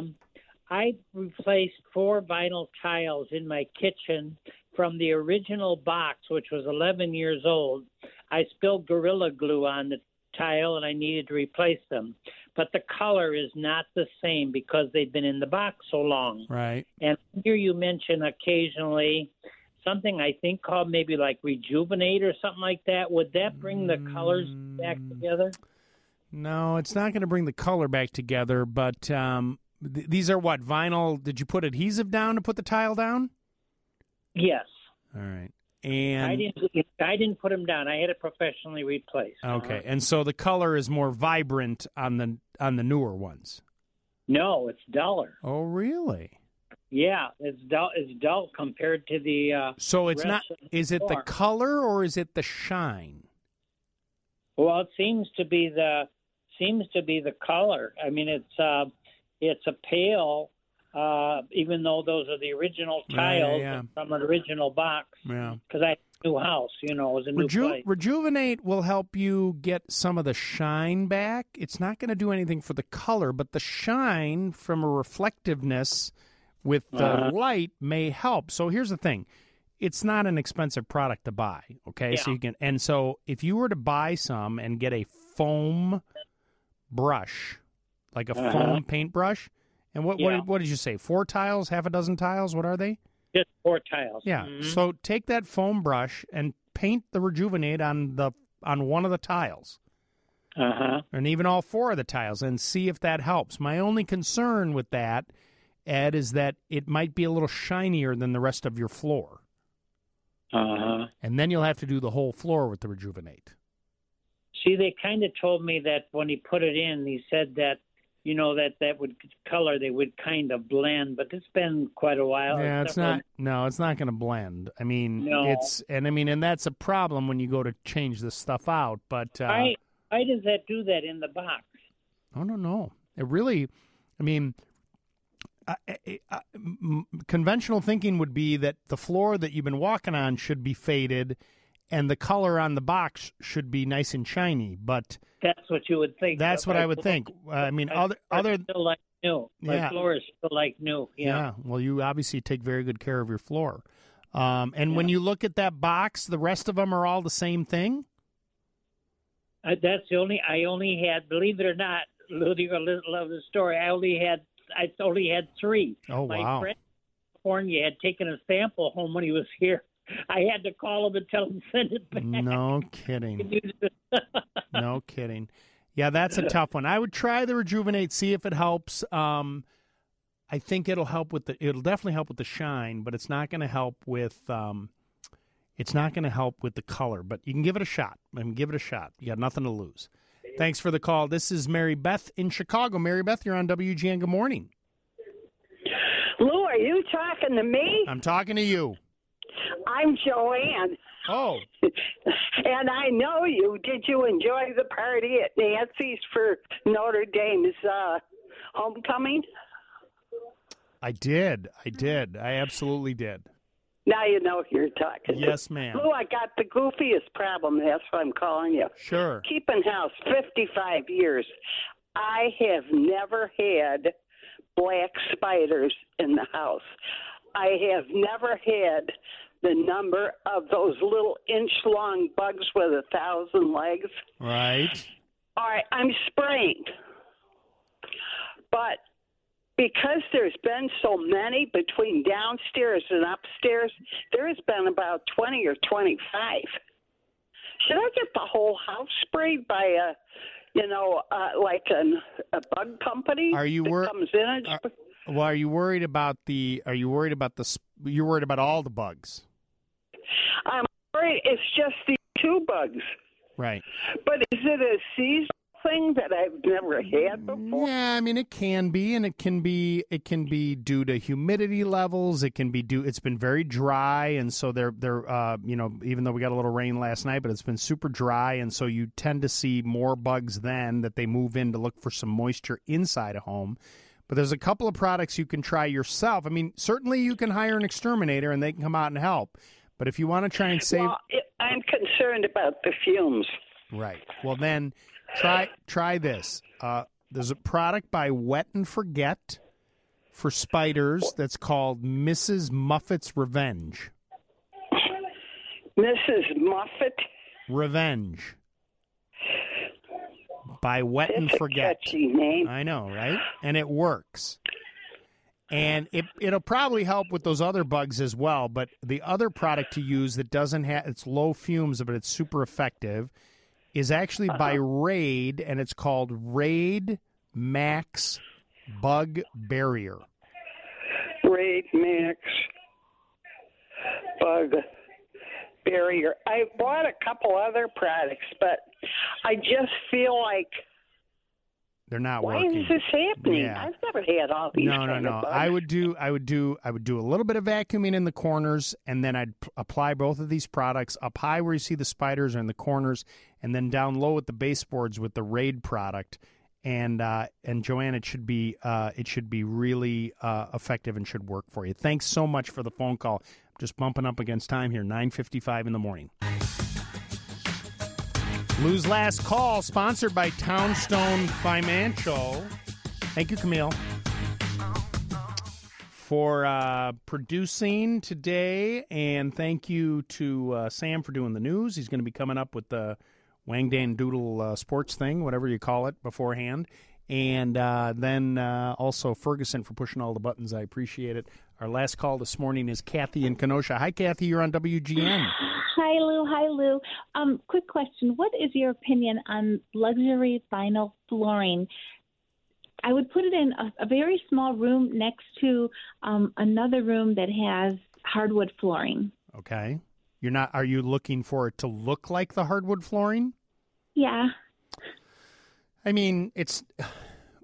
Speaker 21: I replaced 4 vinyl tiles in my kitchen from the original box, which was 11 years old. I spilled Gorilla Glue on the tile, and I needed to replace them. But the color is not the same because they've been in the box so long.
Speaker 2: Right.
Speaker 21: And I hear you mention occasionally something I think called maybe like Rejuvenate or something like that. Would that bring the colors back together?
Speaker 2: No, it's not going to bring the color back together, but these are what, vinyl? Did you put adhesive down to put the tile down?
Speaker 21: Yes.
Speaker 2: All right. And
Speaker 21: I didn't put them down. I had it professionally replaced.
Speaker 2: okay, and so the color is more vibrant on the newer ones.
Speaker 21: No, it's duller.
Speaker 2: Oh, really?
Speaker 21: Yeah, it's dull. It's dull compared to the.
Speaker 2: So it's
Speaker 21: rest
Speaker 2: not.
Speaker 21: of the
Speaker 2: Is it the
Speaker 21: floor.
Speaker 2: color or is it the shine?
Speaker 21: Well, it seems to be the color. I mean, it's a pale. Even though those are the original tiles
Speaker 2: yeah.
Speaker 21: from an original box.
Speaker 2: Yeah.
Speaker 21: Because I had a new house, it was a new place.
Speaker 2: Rejuvenate will help you get some of the shine back. It's not going to do anything for the color, but the shine from a reflectiveness with the light may help. So here's the thing. It's not an expensive product to buy, okay?
Speaker 21: Yeah.
Speaker 2: So if you were to buy some and get a foam brush, like a foam paintbrush, and what did you say? 4 tiles, half a dozen tiles? What are they?
Speaker 21: Just 4 tiles.
Speaker 2: Yeah.
Speaker 21: Mhm.
Speaker 2: So take that foam brush and paint the Rejuvenate on one of the tiles. And even all 4 of the tiles, and see if that helps. My only concern with that, Ed, is that it might be a little shinier than the rest of your floor. And then you'll have to do the whole floor with the Rejuvenate.
Speaker 21: See, they kind of told me that when he put it in, he said that, that would color, they would kind of blend, but it's been quite a while.
Speaker 2: Yeah, it's not going to blend. I mean, and that's a problem when you go to change this stuff out. But
Speaker 21: why does that do that in the box?
Speaker 2: I don't know. It really, I mean, conventional thinking would be that the floor that you've been walking on should be faded, and the color on the box should be nice and shiny. But
Speaker 21: that's what you would think.
Speaker 2: That's what I would think. I mean, other
Speaker 21: still like new. My floor is still like new. Yeah.
Speaker 2: Well, you obviously take very good care of your floor. When you look at that box, the rest of them are all the same thing.
Speaker 21: That's the only. I only had, believe it or not, Lou, you're gonna love the story. I only had 3.
Speaker 2: Oh,
Speaker 21: My
Speaker 2: wow.
Speaker 21: friend in California had taken a sample home when he was here. I had to call him and tell him to send it back.
Speaker 2: No kidding. No kidding. Yeah, that's a tough one. I would try the Rejuvenate, see if it helps. I think it'll definitely help with the shine, but it's not going to help with the color. But you can give it a shot. Give it a shot. You got nothing to lose. Thanks for the call. This is Mary Beth in Chicago. Mary Beth, you're on WGN. Good morning.
Speaker 1: Lou, are you talking to me?
Speaker 2: I'm talking to you.
Speaker 1: I'm Joanne.
Speaker 2: Oh.
Speaker 1: And I know you. Did you enjoy the party at Nancy's for Notre Dame's homecoming?
Speaker 2: I did. I absolutely did.
Speaker 1: Now you know who you're talking to.
Speaker 2: Yes, ma'am.
Speaker 1: Lou, I got the goofiest problem. That's why I'm calling you.
Speaker 2: Sure.
Speaker 1: Keeping house 55 years. I have never had black spiders in the house. I have never had the number of those little inch-long bugs with 1,000 legs.
Speaker 2: Right.
Speaker 1: All right, I'm spraying. But because there's been so many between downstairs and upstairs, there has been about 20 or 25. Should I get the whole house sprayed by a bug company?
Speaker 2: Are you
Speaker 1: comes in and
Speaker 2: well, are you worried about you're worried about all the bugs?
Speaker 1: I'm worried it's just these 2 bugs.
Speaker 2: Right.
Speaker 1: But is it a seasonal thing that I've never had before?
Speaker 2: Yeah, I mean it can be, and it can be due to humidity levels. It can be it's been very dry, and so they're even though we got a little rain last night, but it's been super dry, and so you tend to see more bugs then that they move in to look for some moisture inside a home. But there's a couple of products you can try yourself. I mean, certainly you can hire an exterminator and they can come out and help. But if you want to try and save...
Speaker 1: Well, I'm concerned about the fumes.
Speaker 2: Right. Well, then try this. There's a product by Wet and Forget for spiders that's called Mrs. Muffet's Revenge.
Speaker 1: Mrs. Muffet?
Speaker 2: Revenge. By Wet and Forget.
Speaker 1: That's a catchy name.
Speaker 2: I know, right? And it works. And it'll probably help with those other bugs as well. But the other product to use that doesn't have, it's low fumes, but it's super effective, is actually by Raid, and it's called Raid Max Bug Barrier.
Speaker 1: Raid Max Bug Barrier. I bought a couple other products, but I just feel like
Speaker 2: they're not
Speaker 1: why
Speaker 2: working.
Speaker 1: is this happening?
Speaker 2: Yeah.
Speaker 1: I've never had all these.
Speaker 2: No.
Speaker 1: of bugs.
Speaker 2: I would do a little bit of vacuuming in the corners, and then I'd apply both of these products up high where you see the spiders are in the corners, and then down low at the baseboards with the Raid product. And Joanne, it should be really effective and should work for you. Thanks so much for the phone call. Just bumping up against time here, 9:55 in the morning. Lou's Last Call, sponsored by Townstone Financial. Thank you, Camille, for producing today, and thank you to Sam for doing the news. He's going to be coming up with the Wang Dan Doodle sports thing, whatever you call it, beforehand. And then also Ferguson for pushing all the buttons. I appreciate it. Our last call this morning is Kathy in Kenosha. Hi, Kathy. You're on WGN.
Speaker 22: Hi, Lou. Quick question. What is your opinion on luxury vinyl flooring? I would put it in a very small room next to another room that has hardwood flooring.
Speaker 2: Okay. Are you looking for it to look like the hardwood flooring?
Speaker 22: Yeah.
Speaker 2: I mean,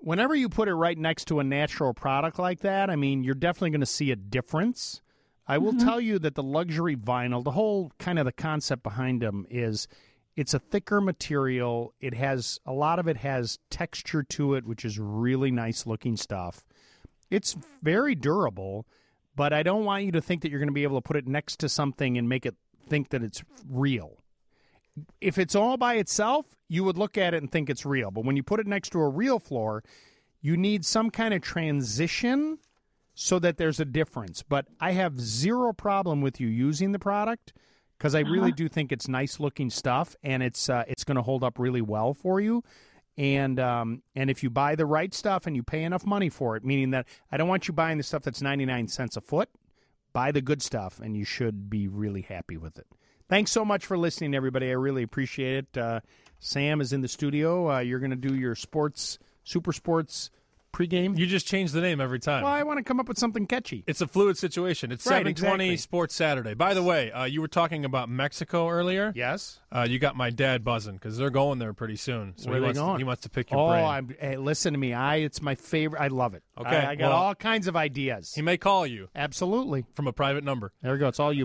Speaker 2: whenever you put it right next to a natural product like that, I mean, you're definitely going to see a difference. I will tell you that the luxury vinyl, the whole kind of the concept behind them is it's a thicker material. It has a lot of it has texture to it, which is really nice looking stuff. It's very durable, but I don't want you to think that you're going to be able to put it next to something and make it think that it's real. If it's all by itself, you would look at it and think it's real. But when you put it next to a real floor, you need some kind of transition so that there's a difference. But I have zero problem with you using the product because I really do think it's nice-looking stuff, and it's going to hold up really well for you. And if you buy the right stuff and you pay enough money for it, meaning that I don't want you buying the stuff that's 99 cents a foot, buy the good stuff, and you should be really happy with it. Thanks so much for listening, everybody. I really appreciate it. Sam is in the studio. You're going to do your Super Sports pregame.
Speaker 4: You just change the name every time.
Speaker 2: Well, I want to come up with something catchy.
Speaker 4: It's a fluid situation. It's
Speaker 2: Right,
Speaker 4: 7:20
Speaker 2: exactly.
Speaker 4: Sports Saturday. By the way, you were talking about Mexico earlier.
Speaker 2: Yes.
Speaker 4: You got my dad buzzing because they're going there pretty soon. So
Speaker 2: Where are they
Speaker 4: he
Speaker 2: going?
Speaker 4: wants to pick your brain.
Speaker 2: Hey, listen to me. It's my favorite. I love it.
Speaker 4: Okay,
Speaker 2: I got
Speaker 4: well,
Speaker 2: all kinds of ideas.
Speaker 4: He may call you.
Speaker 2: Absolutely.
Speaker 4: From a private number.
Speaker 2: There we go. It's all you.